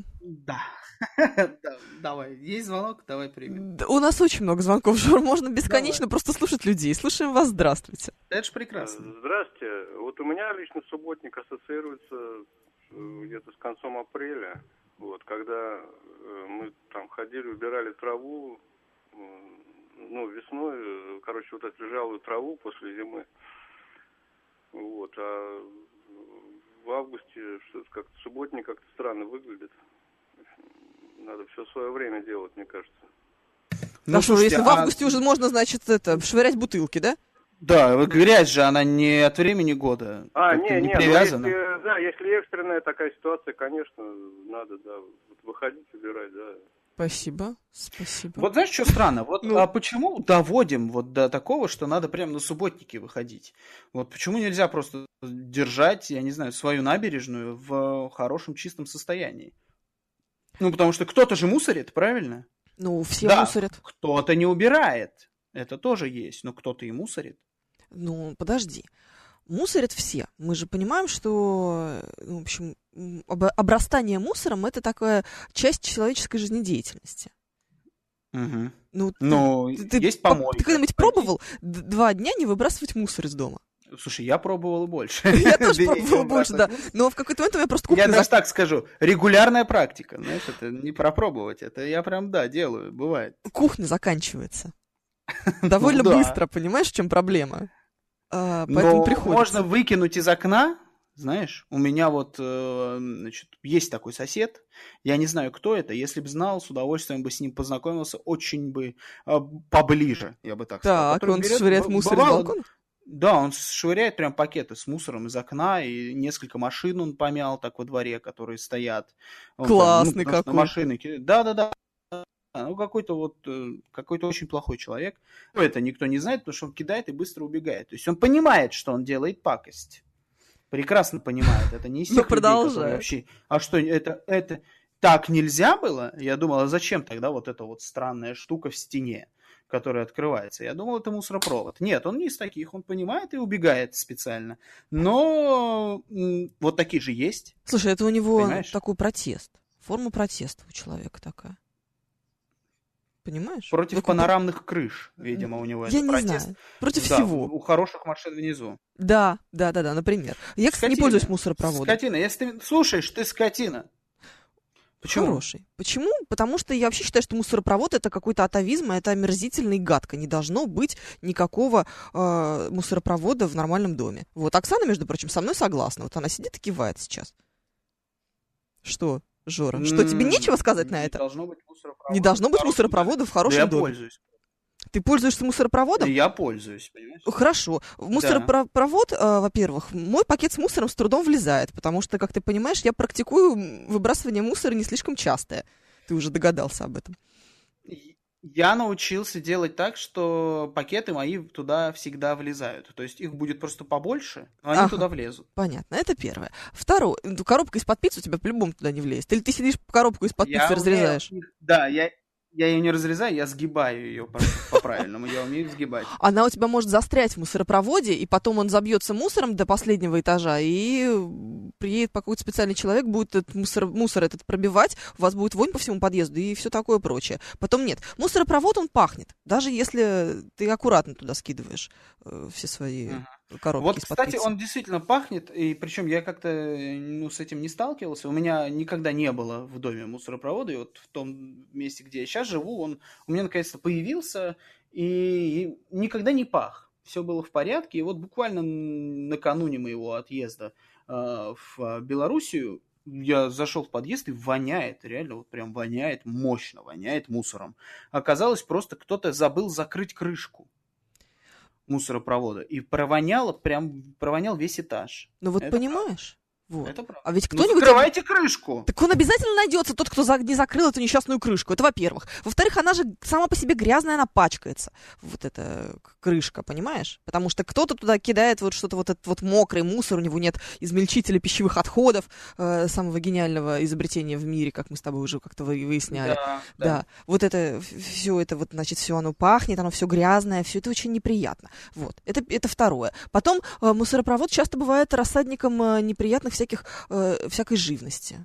Давай, есть звонок, давай примем. У нас очень много звонков, Жор, можно бесконечно просто слушать людей. Слушаем вас, здравствуйте. Это же прекрасно. Здравствуйте. Вот у меня лично субботник ассоциируется где-то с концом апреля, вот, когда мы там ходили, убирали траву, ну, весной, короче, вот эту лежалую траву после зимы, вот, а в августе что-то как-то субботник как-то странно выглядит. Надо все свое время делать, мне кажется. Ну, слушайте, если в августе уже можно, значит, швырять бутылки, да? Да, грязь же, она не от времени года. Не привязана. Если экстренная такая ситуация, конечно, надо, выходить, убирать, да. Спасибо. Вот знаешь, что странно? Вот а почему доводим вот до такого, что надо прямо на субботники выходить? Вот почему нельзя просто держать, я не знаю, свою набережную в хорошем чистом состоянии? Ну, потому что кто-то же мусорит, правильно? Ну, все да, мусорят. Кто-то не убирает. Это тоже есть, но кто-то и мусорит. Ну, подожди. Мусорят все. Мы же понимаем, что, в общем, обрастание мусором — это такая часть человеческой жизнедеятельности. Угу. Ну, есть помойка. Ты когда-нибудь пробовал 2 дня не выбрасывать мусор из дома? Слушай, я пробовал и больше. Я тоже пробовала больше, да. Но в какой-то момент я просто кухню... Я даже так скажу, регулярная практика. Знаешь, это не пропробовать. Это я прям, делаю, бывает. Кухня заканчивается. Довольно быстро, понимаешь, в чем проблема? Поэтому приходится. Можно выкинуть из окна, знаешь, у меня вот, значит, есть такой сосед, я не знаю, кто это, если бы знал, с удовольствием бы с ним познакомился очень бы поближе, я бы так сказал. Так, он швыряет мусор из балкона? Да, он швыряет прям пакеты с мусором из окна, и несколько машин он помял так во дворе, которые стоят. Классный какой. Машины. Да. Ну, какой-то очень плохой человек. Это никто не знает, потому что он кидает и быстро убегает. То есть он понимает, что он делает пакость. Прекрасно понимает. Это не из тех людей, которые вообще... А что, это так нельзя было? Я думал, а зачем тогда вот эта вот странная штука в стене, которая открывается? Я думал, это мусоропровод. Нет, он не из таких. Он понимает и убегает специально. Но вот такие же есть. Слушай, это у него такой протест. Форма протеста у человека такая. Понимаешь? Против панорамных крыш, видимо, у него я это протест. Я не знаю. Против всего. У хороших машин внизу. Да, например. Я, кстати, не пользуюсь мусоропроводом. Скотина, если ты слушаешь, ты скотина. Почему? Хороший. Почему? Потому что я вообще считаю, что мусоропровод — это какой-то атовизм, это омерзительно и гадко. Не должно быть никакого мусоропровода в нормальном доме. Вот Оксана, между прочим, со мной согласна. Вот она сидит и кивает сейчас. Что? Жора, что, тебе нечего сказать на это? Не должно быть мусоропровода в хорошем доме. Я пользуюсь. Ты пользуешься мусоропроводом? Я пользуюсь, понимаешь? Хорошо. В мусоропровод, во-первых, мой пакет с мусором с трудом влезает, потому что, как ты понимаешь, я практикую выбрасывание мусора не слишком частое. Ты уже догадался об этом. Я научился делать так, что пакеты мои туда всегда влезают. То есть их будет просто побольше, но они туда влезут. Понятно, это первое. Второе, коробка из-под пиццы у тебя по-любому туда не влезет. Или ты сидишь, коробку из-под пиццы разрезаешь? Да, я ее не разрезаю, я сгибаю ее по-правильному. Я умею сгибать. Она у тебя может застрять в мусоропроводе, и потом он забьется мусором до последнего этажа, и приедет какой-то специальный человек, будет этот мусор этот пробивать, у вас будет вонь по всему подъезду и все такое прочее. Потом нет. Мусоропровод, он пахнет, даже если ты аккуратно туда скидываешь все свои коробки. Вот, кстати, он действительно пахнет, и причем я как-то с этим не сталкивался. У меня никогда не было в доме мусоропровода, и вот в том месте, где я сейчас живу, он у меня наконец-то появился, и никогда не пах. Все было в порядке, и вот буквально накануне моего отъезда в Белоруссию я зашел в подъезд, и воняет, реально вот прям воняет, мощно воняет мусором. Оказалось, просто кто-то забыл закрыть крышку мусоропровода, и провонял весь этаж. Ну вот это понимаешь, Вот. Это правда. А ведь кто-нибудь... Закрывайте крышку. Так он обязательно найдется, тот, кто не закрыл эту несчастную крышку. Это во-первых. Во-вторых, она же сама по себе грязная, она пачкается. Вот эта крышка, понимаешь? Потому что кто-то туда кидает вот что-то, вот этот вот мокрый мусор, у него нет измельчителя пищевых отходов, самого гениального изобретения в мире, как мы с тобой уже как-то выясняли. Да. Вот это все, это вот, значит, все оно пахнет, оно все грязное, все это очень неприятно. Вот. Это второе. Потом мусоропровод часто бывает рассадником неприятных всякой живности.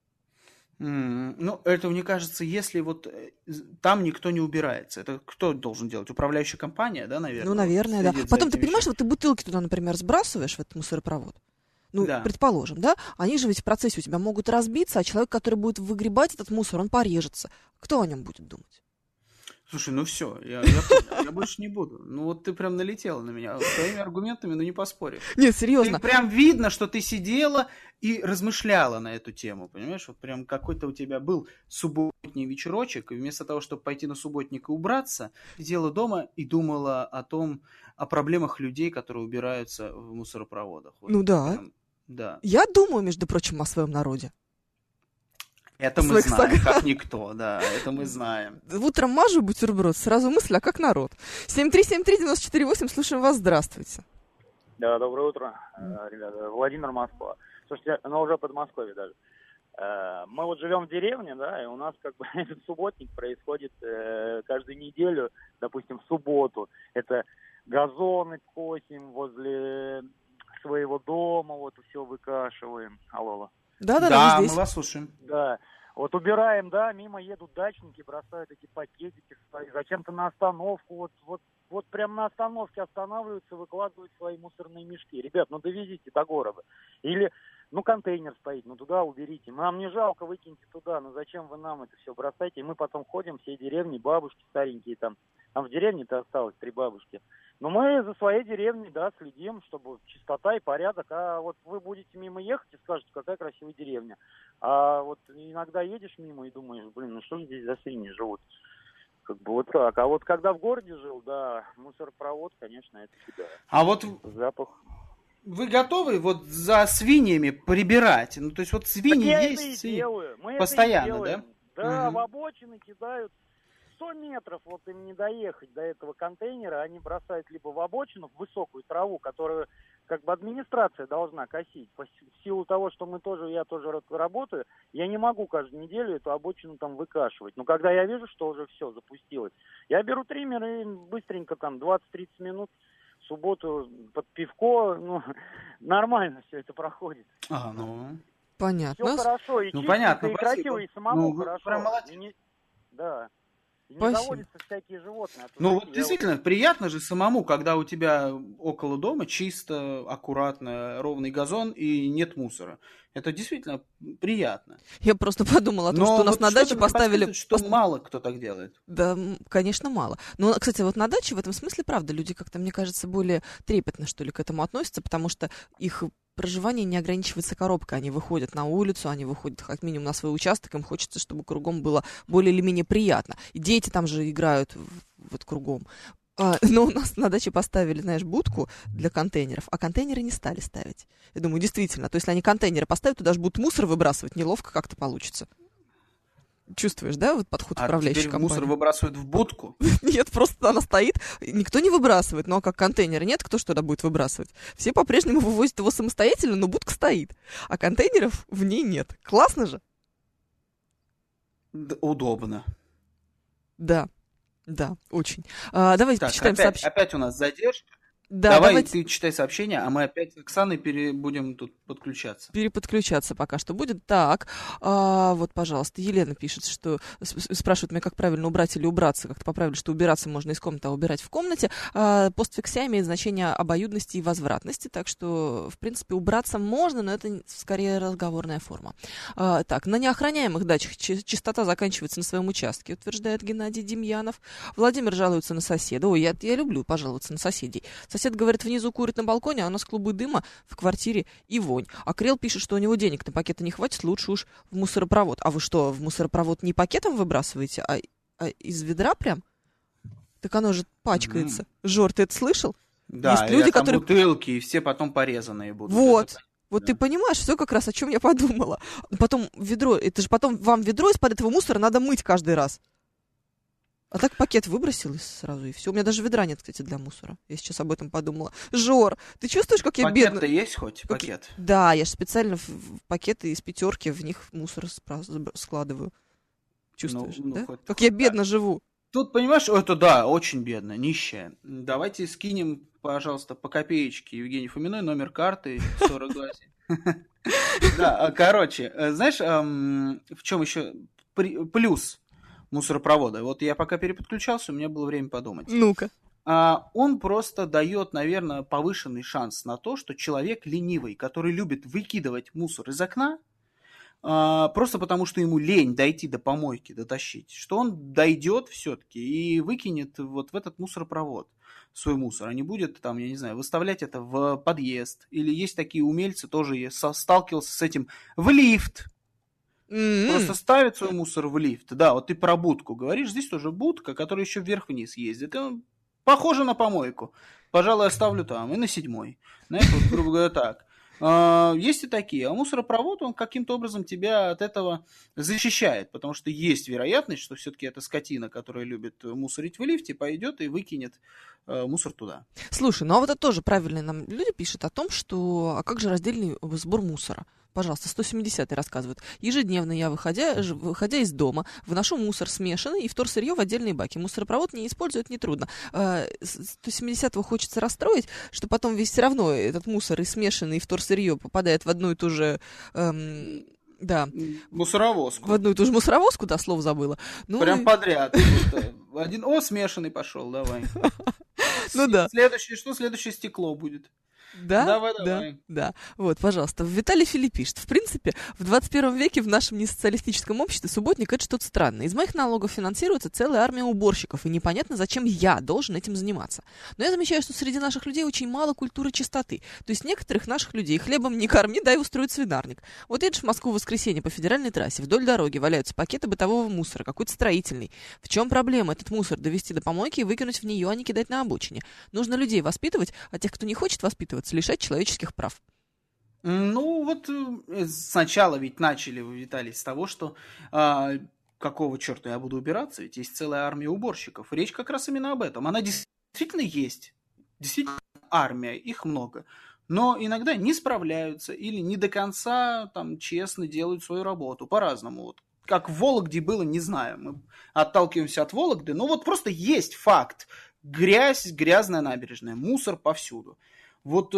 Ну, это, мне кажется, если вот там никто не убирается, это кто должен делать? Управляющая компания, да, наверное? Ну, наверное, да. Потом, ты понимаешь, вот ты бутылки туда, например, сбрасываешь в этот мусоропровод, ну, да. Предположим, да, они же ведь в процессе у тебя могут разбиться, а человек, который будет выгребать этот мусор, он порежется. Кто о нем будет думать? Слушай, ну все, я больше не буду. Ну вот ты прям налетела на меня. С твоими аргументами, ну не поспоришь. Нет, серьезно. Ты прям видно, что ты сидела и размышляла на эту тему, понимаешь? Вот прям какой-то у тебя был субботний вечерочек, и вместо того, чтобы пойти на субботник и убраться, сидела дома и думала о проблемах людей, которые убираются в мусоропроводах. Вот ну да. Прям, да. Я думаю, между прочим, о своем народе. Это мы знаем, как никто, да, это мы знаем. Утром мажу бутерброд, сразу мысль, а как народ? 7373948, слушаем вас, здравствуйте. Да, доброе утро, ребята. Владимир, Москва. Слушайте, ну уже Подмосковье даже. Мы вот живем в деревне, да, и у нас как бы этот субботник происходит каждую неделю, допустим, в субботу. Это газоны косим возле своего дома, вот все выкашиваем. Алло. Да, мы вас слушаем. Да, вот убираем, да, мимо едут дачники, бросают эти пакетики свои, зачем-то на остановку, вот прям на остановке останавливаются, выкладывают свои мусорные мешки. Ребят, ну довезите до города. Или, ну контейнер стоит, ну туда уберите. Нам не жалко, выкиньте туда, ну зачем вы нам это все бросаете? И мы потом ходим, все деревни, бабушки старенькие там в деревне-то осталось 3 бабушки. Но мы за своей деревней, да, следим, чтобы чистота и порядок. А вот вы будете мимо ехать и скажете, какая красивая деревня. А вот иногда едешь мимо и думаешь, блин, ну что же здесь за свиньи живут? Как бы вот так. А вот когда в городе жил, да, мусоропровод, конечно, это всегда. А вот запах. Вы готовы вот за свиньями прибирать? Ну, то есть вот свиньи есть мы постоянно, да? Да, в обочины кидают. 100 метров вот им не доехать до этого контейнера, они бросают либо в обочину, в высокую траву, которую как бы администрация должна косить. В силу того, что я тоже работаю, я не могу каждую неделю эту обочину там выкашивать. Но когда я вижу, что уже все запустилось, я беру триммер и быстренько там 20-30 минут в субботу под пивко, ну, нормально все это проходит. Понятно. Все хорошо, и ну, чистенько, понятно, и красиво, и самому хорошо. Прям молодец. Да. И не заводятся всякие животные. Ну вот действительно, приятно же самому, когда у тебя около дома чисто, аккуратно, ровный газон и нет мусора. Это действительно приятно. Я просто подумала о том, что у нас на даче поставили... Что мало кто так делает. Да, конечно, мало. Но, кстати, вот на даче в этом смысле, правда, люди как-то, мне кажется, более трепетно, что ли, к этому относятся, потому что их проживание не ограничивается коробкой. Они выходят на улицу, они выходят как минимум на свой участок, им хочется, чтобы кругом было более или менее приятно. И дети там же играют вот кругом. Но у нас на даче поставили, знаешь, будку для контейнеров, а контейнеры не стали ставить. Я думаю, действительно, то если они контейнеры поставят, туда же будут мусор выбрасывать, неловко как-то получится. Чувствуешь, да, вот подход управляющей компании? Мусор выбрасывают в будку? Нет, просто она стоит, никто не выбрасывает, ну а как контейнера нет, кто что-то будет выбрасывать? Все по-прежнему вывозят его самостоятельно, но будка стоит, а контейнеров в ней нет. Классно же? Да, удобно. Да, очень. Давайте почитаем сообщение. Опять у нас задержка. Да, давай ты читай сообщение, а мы опять с Оксаной будем тут подключаться. Переподключаться пока что будет. Так, вот, пожалуйста, Елена пишет, что спрашивает меня, как правильно убрать или убраться. Как-то поправили, что убираться можно из комнаты, а убирать в комнате. Постфиксия имеет значение обоюдности и возвратности, так что, в принципе, убраться можно, но это скорее разговорная форма. Так, на неохраняемых дачах чистота заканчивается на своем участке, утверждает Геннадий Демьянов. Владимир жалуется на соседа. Ой, я люблю пожаловаться на соседей. Сосед говорит, внизу курит на балконе, а у нас клубы дыма в квартире и вонь. А Крел пишет, что у него денег на пакеты не хватит, лучше уж в мусоропровод. А вы что, в мусоропровод не пакетом выбрасываете, а из ведра прям? Так оно же пачкается. Жор, ты это слышал? Да, есть люди, которые... бутылки, и все потом порезанные будут. Вот. Вот ты понимаешь, все как раз, о чем я подумала. Потом ведро, это же потом вам ведро из-под этого мусора надо мыть каждый раз. А так пакет выбросил сразу, и все. У меня даже ведра нет, кстати, для мусора. Я сейчас об этом подумала. Жор, ты чувствуешь, как я бедна? Пакет-то есть хоть? Пакет? Да, я же специально в пакеты из пятерки, в них мусор складываю. Чувствуешь, да? Как я бедно живу. Тут, понимаешь, это да, очень бедно, нищая. Давайте скинем, пожалуйста, по копеечке Евгений Фоминой, номер карты 40 глазей. Да, короче, знаешь, в чем еще плюс мусоропровода? Вот я пока переподключался, у меня было время подумать. Ну-ка. Он просто дает, наверное, повышенный шанс на то, что человек ленивый, который любит выкидывать мусор из окна, просто потому, что ему лень дойти до помойки, дотащить, что он дойдет все-таки и выкинет вот в этот мусоропровод свой мусор, а не будет там, я не знаю, выставлять это в подъезд. Или есть такие умельцы, тоже я сталкивался с этим, в лифт. Просто ставит свой мусор в лифт. Да, вот ты про будку говоришь, здесь тоже будка, которая еще вверх-вниз ездит. Похоже на помойку. Пожалуй, оставлю там, и на 7-й. Знаешь, вот, грубо говоря, так. Есть и такие. А мусоропровод, он каким-то образом тебя от этого защищает, потому что есть вероятность, что все-таки эта скотина, которая любит мусорить в лифте, пойдет и выкинет мусор туда. Слушай, ну а вот это тоже правильные нам люди пишут о том, что а как же раздельный сбор мусора? Пожалуйста, 170-й рассказывают. Ежедневно я, выходя из дома, выношу мусор смешанный и вторсырье в отдельные баки. Мусоропровод не используют, нетрудно. 170-го хочется расстроить, что потом весь все равно этот мусор и смешанный, и вторсырье попадает в одну и ту же... Да. Мусоровозку. В одну и ту же мусоровозку, да, слово забыла. Прям подряд. Один, смешанный пошел, давай. Ну да. Следующее стекло будет. Да, давай. Да. Вот, пожалуйста. Виталий Филипп пишет. В принципе, в 21 веке в нашем несоциалистическом обществе субботник — это что-то странное. Из моих налогов финансируется целая армия уборщиков, и непонятно, зачем я должен этим заниматься. Но я замечаю, что среди наших людей очень мало культуры чистоты. То есть некоторых наших людей хлебом не корми, дай устроить свинарник. Вот едешь в Москву в воскресенье по федеральной трассе, вдоль дороги валяются пакеты бытового мусора, какой-то строительный. В чем проблема этот мусор довести до помойки и выкинуть в нее, а не кидать на обочине? Нужно людей воспитывать, а тех, кто не хочет воспитываться, лишать человеческих прав. Ну, вот сначала ведь начали, Виталий, с того, что какого черта я буду убираться, ведь есть целая армия уборщиков. Речь как раз именно об этом. Она действительно есть. Действительно армия, их много. Но иногда не справляются или не до конца там честно делают свою работу. По-разному. Вот. Как в Вологде было, не знаю. Мы отталкиваемся от Вологды. Но вот просто есть факт. Грязь, грязная набережная, мусор повсюду. Вот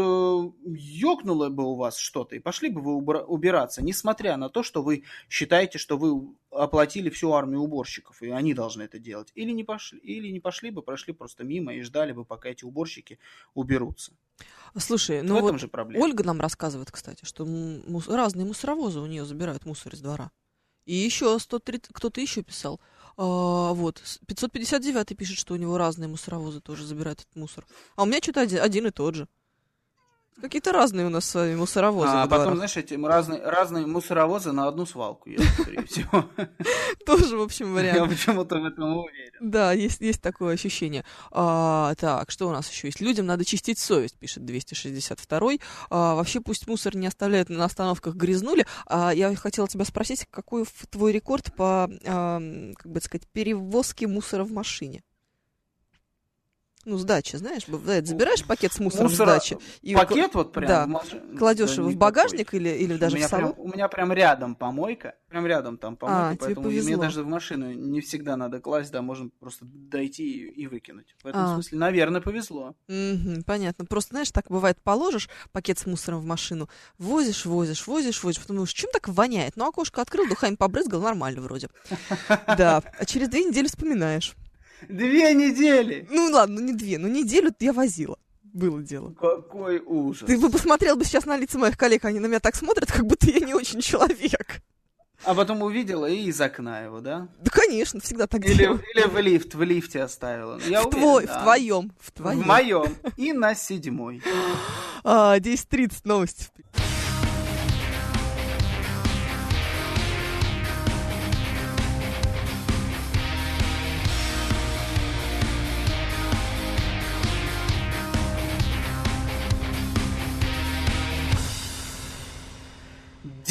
ёкнуло бы у вас что-то, и пошли бы вы убираться, несмотря на то, что вы считаете, что вы оплатили всю армию уборщиков, и они должны это делать. Или не пошли бы, прошли просто мимо и ждали бы, пока эти уборщики уберутся. Слушай, ну вот Ольга нам рассказывает, кстати, что разные мусоровозы у нее забирают мусор из двора. И еще кто-то еще писал. Вот, 559 пишет, что у него разные мусоровозы тоже забирают этот мусор. А у меня что-то один и тот же. Какие-то разные у нас с вами мусоровозы. А потом, знаешь, эти разные мусоровозы на одну свалку едут, скорее всего. Тоже, в общем, вариант. Я почему-то в этом уверен. Да, есть такое ощущение. Так, что у нас еще есть? Людям надо чистить совесть, пишет 262-й. Вообще пусть мусор не оставляют на остановках, грязнули. Я хотела тебя спросить, какой твой рекорд по, как бы сказать, перевозке мусора в машине? Ну, сдача, знаешь, бывает, забираешь пакет с мусором с дачи. Пакет вот прям? Да, кладешь его в багажник или даже в салон? У меня прям рядом помойка, поэтому мне даже в машину не всегда надо класть, да, можно просто дойти и выкинуть. В этом смысле, наверное, повезло. Понятно. Просто, знаешь, так бывает, положишь пакет с мусором в машину, возишь, потом думаешь, чем так воняет? Ну, окошко открыл, духами побрызгал, нормально вроде. Да, а через 2 недели вспоминаешь. 2 недели? Ну ладно, не 2, но неделю я возила. Было дело. Какой ужас. Ты бы посмотрел бы сейчас на лица моих коллег, они на меня так смотрят, как будто я не очень человек. А потом увидела и из окна его, да? Да, конечно, всегда так делаю. Или в лифте оставила. В твоем. В моем. И на 7-й. 10:30 новости.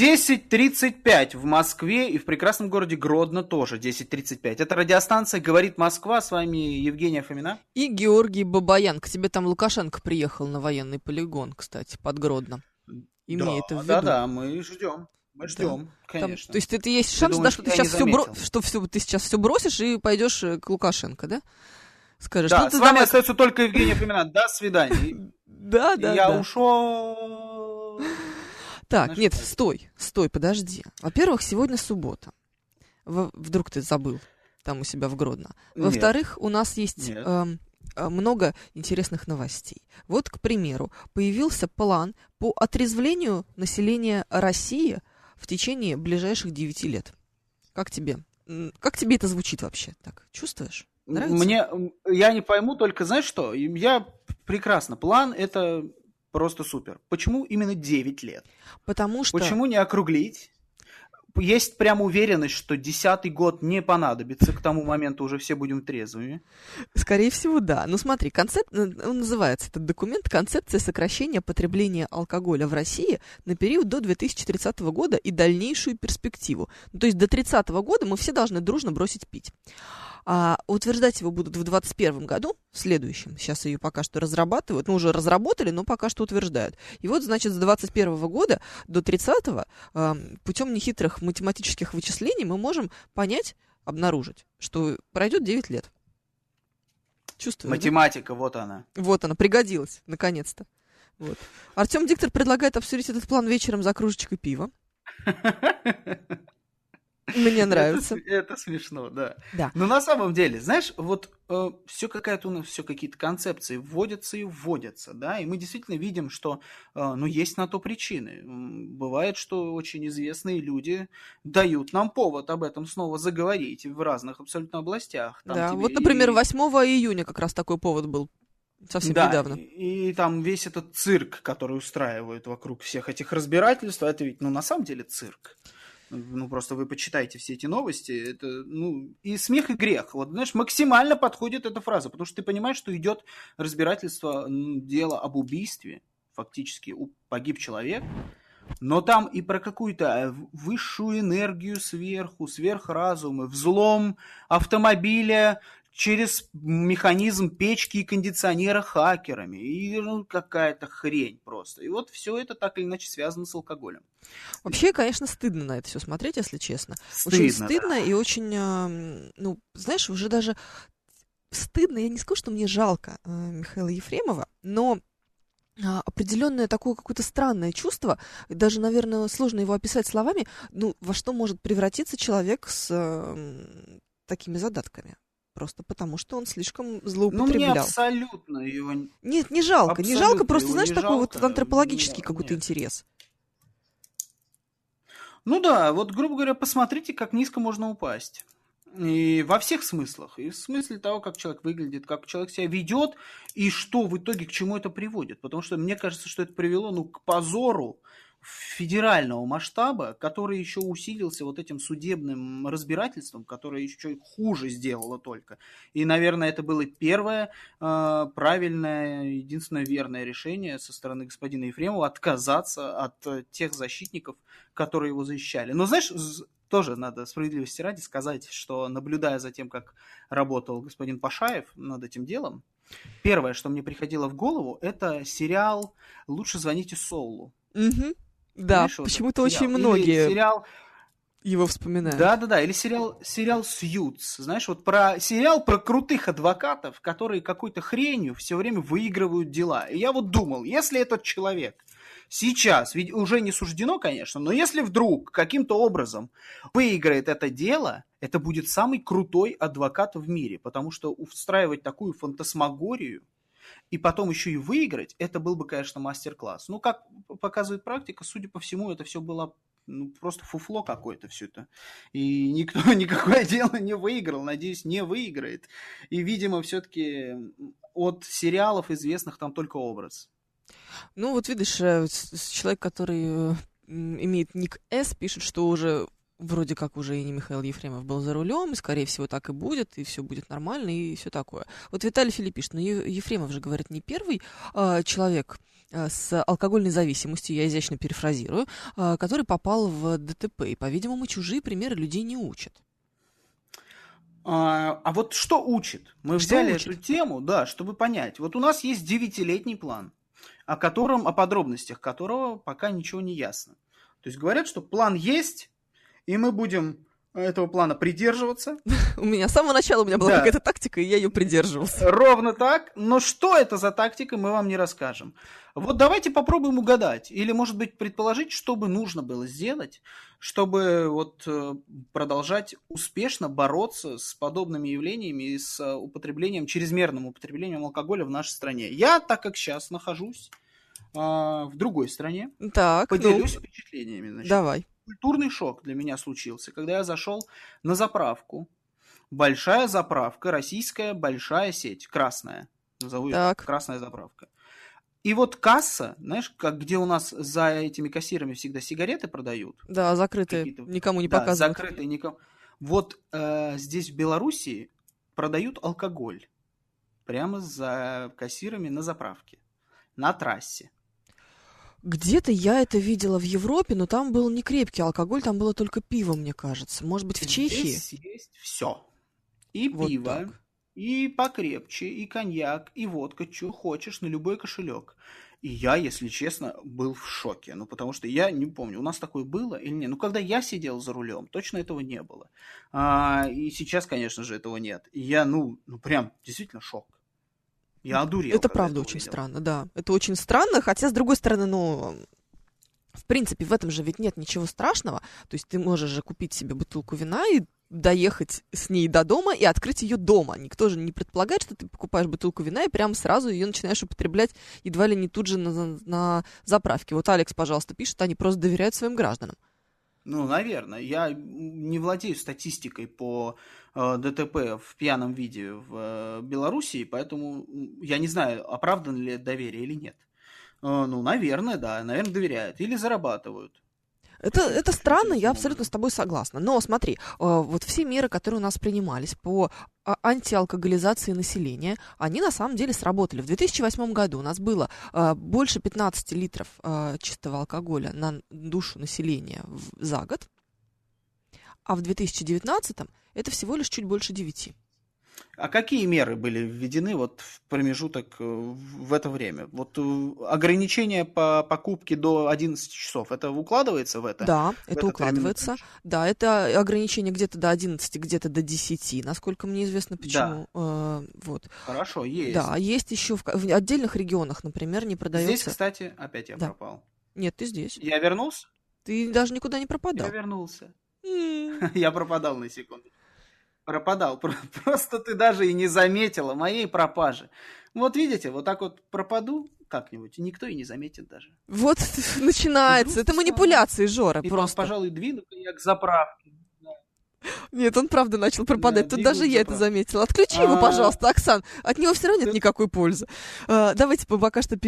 10:35 в Москве и в прекрасном городе Гродно тоже 10:35. Это радиостанция «Говорит Москва». С вами Евгения Фомина. И Георгий Бабаян. К тебе там Лукашенко приехал на военный полигон, кстати, под Гродно. Имей это в виду. Да, мы ждем. Мы ждем, конечно. Там, то есть это есть шанс, думаешь, что ты сейчас ты сейчас все бросишь и пойдешь к Лукашенко, да? Скажешь, да, с вами остается только Евгения Фомина. До свидания. Да. Я ушел. Так, нет, стой, подожди. Во-первых, сегодня суббота. Вдруг ты забыл там у себя в Гродно. Во-вторых, у нас есть много интересных новостей. Вот, к примеру, появился план по отрезвлению населения России в течение ближайших 9 лет. Как тебе? Как тебе это звучит вообще? Так, чувствуешь? Нравится? Я не пойму, только знаешь что? Я прекрасно. План это просто супер. Почему именно 9 лет? Потому что... Почему не округлить? Есть прям уверенность, что 10-й год не понадобится, к тому моменту уже все будем трезвыми. Скорее всего, да. Ну смотри, он называется этот документ «Концепция сокращения потребления алкоголя в России на период до 2030 года и дальнейшую перспективу». Ну, то есть до 30 года мы все должны дружно бросить пить. А утверждать его будут в 2021 году, в следующем. Сейчас ее пока что разрабатывают. Ну, уже разработали, но пока что утверждают. И вот, значит, с 2021 года до 30-го путем нехитрых математических вычислений мы можем обнаружить, что пройдет 9 лет. Чувствую. Математика, да? Вот она. Вот она, пригодилась, наконец-то. Вот. Артем Диктор предлагает обсудить этот план вечером за кружечкой пива. Мне нравится. Это смешно, да. Но на самом деле, знаешь, вот все какая-то у нас, все какие-то концепции вводятся, да, и мы действительно видим, что, есть на то причины. Бывает, что очень известные люди дают нам повод об этом снова заговорить в разных абсолютно областях. Да, вот, например, 8 июня как раз такой повод был. Совсем недавно. И там весь этот цирк, который устраивают вокруг всех этих разбирательств, это ведь, на самом деле цирк. Просто вы почитайте все эти новости, это, и смех, и грех. Вот, знаешь, максимально подходит эта фраза, потому что ты понимаешь, что идет разбирательство, дело об убийстве, фактически погиб человек, но там и про какую-то высшую энергию сверху, сверхразум, взлом автомобиля через механизм печки и кондиционера хакерами. И какая-то хрень просто. И вот все это так или иначе связано с алкоголем. Вообще, конечно, стыдно на это все смотреть, если честно. Очень стыдно, да. И очень, знаешь, уже даже стыдно. Я не скажу, что мне жалко Михаила Ефремова, но определенное такое какое-то странное чувство, даже, наверное, сложно его описать словами, во что может превратиться человек с такими задатками. Просто потому, что он слишком злоупотреблял. Мне абсолютно его... Нет, не жалко. Не жалко, просто, знаешь, такой вот антропологический какой-то интерес. Вот, грубо говоря, посмотрите, как низко можно упасть. И во всех смыслах. И в смысле того, как человек выглядит, как человек себя ведет, и что в итоге, к чему это приводит. Потому что мне кажется, что это привело, к позору федерального масштаба, который еще усилился вот этим судебным разбирательством, которое еще хуже сделало только. И, наверное, это было первое правильное, единственное верное решение со стороны господина Ефремова отказаться от тех защитников, которые его защищали. Но, знаешь, тоже надо справедливости ради сказать, что, наблюдая за тем, как работал господин Пашаев над этим делом, первое, что мне приходило в голову, это сериал «Лучше звоните Солу». Угу. Да, почему-то очень многие его вспоминают. Да, или сериал «Сьюз». Знаешь, вот сериал про крутых адвокатов, которые какой-то хренью все время выигрывают дела. И я вот думал, если этот человек сейчас, ведь уже не суждено, конечно, но если вдруг каким-то образом выиграет это дело, это будет самый крутой адвокат в мире, потому что устраивать такую фантасмагорию и потом еще и выиграть, это был бы, конечно, мастер-класс. Как показывает практика, судя по всему, это все было просто фуфло какое-то все это. И никто никакое дело не выиграл, надеюсь, не выиграет. И, видимо, все-таки от сериалов известных там только образ. Вот видишь, человек, который имеет ник С, пишет, что уже вроде как уже и не Михаил Ефремов был за рулем, и, скорее всего, так и будет, и все будет нормально, и все такое. Вот Виталий Филипп пишет, Ефремов же, говорит, не первый человек с алкогольной зависимостью, я изящно перефразирую, который попал в ДТП, и, по-видимому, чужие примеры людей не учат. А вот что учит? Мы взяли эту тему, да, чтобы понять. Вот у нас есть 9-летний план, о подробностях которого пока ничего не ясно. То есть говорят, что план есть, и мы будем этого плана придерживаться. У меня с самого начала была какая-то тактика, и я ее придерживался. Ровно так. Но что это за тактика, мы вам не расскажем. Вот давайте попробуем угадать. Или, может быть, предположить, что бы нужно было сделать, чтобы вот продолжать успешно бороться с подобными явлениями и с чрезмерным употреблением алкоголя в нашей стране. Я, так как сейчас нахожусь в другой стране, поделюсь впечатлениями. Значит. Давай. Культурный шок для меня случился, когда я зашел на заправку. Большая заправка, российская большая сеть, красная. Назову ее красная заправка. И вот касса, знаешь, где у нас за этими кассирами всегда сигареты продают. Да, закрытые, никому не показывают. Закрытые, никому. Вот здесь в Белоруссии продают алкоголь. Прямо за кассирами на заправке. На трассе. Где-то я это видела в Европе, но там был не крепкий алкоголь, там было только пиво, мне кажется. Может быть, в Чехии? Здесь есть все. И вот пиво, так. И покрепче, и коньяк, и водка, что хочешь, на любой кошелек. И я, если честно, был в шоке. Ну, потому что я не помню, у нас такое было или нет. Ну, когда я сидел за рулем, точно этого не было. И сейчас, конечно же, этого нет. И я, прям, действительно шок. Я одурел. Это правда очень странно, да. Это очень странно, хотя, с другой стороны, в принципе, в этом же ведь нет ничего страшного. То есть ты можешь же купить себе бутылку вина и доехать с ней до дома и открыть ее дома. Никто же не предполагает, что ты покупаешь бутылку вина и прямо сразу ее начинаешь употреблять едва ли не тут же на заправке. Вот Алекс, пожалуйста, пишет, они просто доверяют своим гражданам. Ну, наверное. Я не владею статистикой по ДТП в пьяном виде в Белоруссии, поэтому я не знаю, оправдано ли доверие или нет. Наверное, да. Наверное, доверяют. Или зарабатывают. Это странно, я абсолютно с тобой согласна. Но смотри, вот все меры, которые у нас принимались по антиалкоголизации населения, они на самом деле сработали. В 2008 году у нас было больше 15 литров чистого алкоголя на душу населения за год, а в 2019 это всего лишь чуть больше 9. А какие меры были введены вот в промежуток в это время? Вот ограничение по покупке до 11 часов, это укладывается в это? Да, это укладывается. Да, это ограничение где-то до 11, где-то до 10, насколько мне известно, почему. Да. Вот. Хорошо, есть. Да, есть еще в отдельных регионах, например, не продается. Здесь, кстати, опять я пропал. Нет, ты здесь. Я вернулся? Ты даже никуда не пропадал. Я вернулся. Я пропадал на секунду. Пропадал. Просто ты даже и не заметила моей пропажи. Вот видите, вот так вот пропаду как-нибудь, и никто и не заметит даже. Вот начинается. Это манипуляции, Жора. И просто. Пожалуй, двину-ка я к заправке. Нет, он правда начал пропадать. Тут даже я это заметила. Отключи его, пожалуйста, Оксан. От него все равно нет никакой пользы. Давайте пока что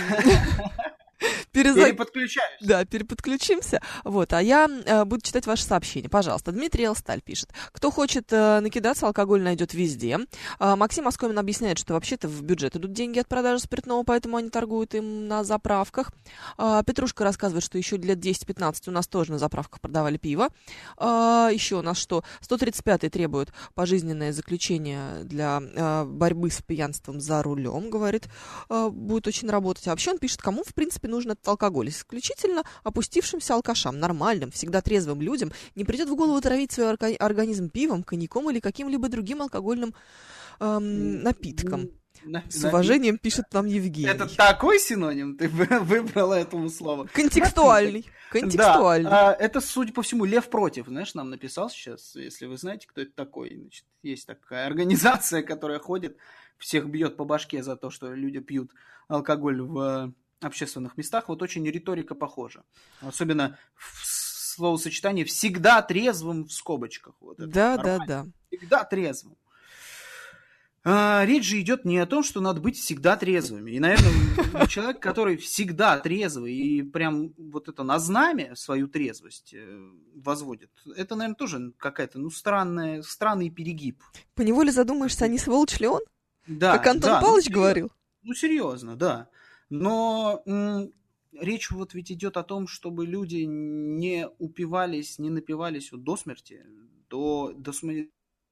Переподключаюсь. Да, переподключимся. Вот, а я буду читать ваши сообщения. Пожалуйста. Дмитрий Элсталь пишет. Кто хочет накидаться, алкоголь найдет везде. Максим Оскомин объясняет, что вообще-то в бюджет идут деньги от продажи спиртного, поэтому они торгуют им на заправках. Петрушка рассказывает, что еще лет 10-15 у нас тоже на заправках продавали пиво. Еще у нас что? 135-й требует пожизненное заключение для борьбы с пьянством за рулем, говорит. Будет очень работать. А вообще он пишет, кому, в принципе, нужен этот алкоголь. Исключительно опустившимся алкашам, нормальным, всегда трезвым людям не придет в голову травить свой организм пивом, коньяком или каким-либо другим алкогольным напитком. С уважением пишет нам Евгений. Это такой синоним ты выбрала этому слову? Контекстуальный. Контекстуальный. Да, это, судя по всему, Лев Против, знаешь, нам написал сейчас, если вы знаете, кто это такой. Значит, есть такая организация, которая ходит, всех бьет по башке за то, что люди пьют алкоголь в общественных местах. Вот очень риторика похожа. Особенно в словосочетании «всегда трезвым» в скобочках. Вот да. Всегда трезвым. Речь же идет не о том, что надо быть всегда трезвыми. И, наверное, человек, который всегда трезвый и прям вот это на знамя свою трезвость возводит, это, наверное, тоже какая-то, странный перегиб. Поневоле задумаешься, а не сволочь ли он? Да. Как Антон Павлович говорил? Серьезно, да. Но речь вот ведь идет о том, чтобы люди не упивались, не напивались до смерти, до смерти.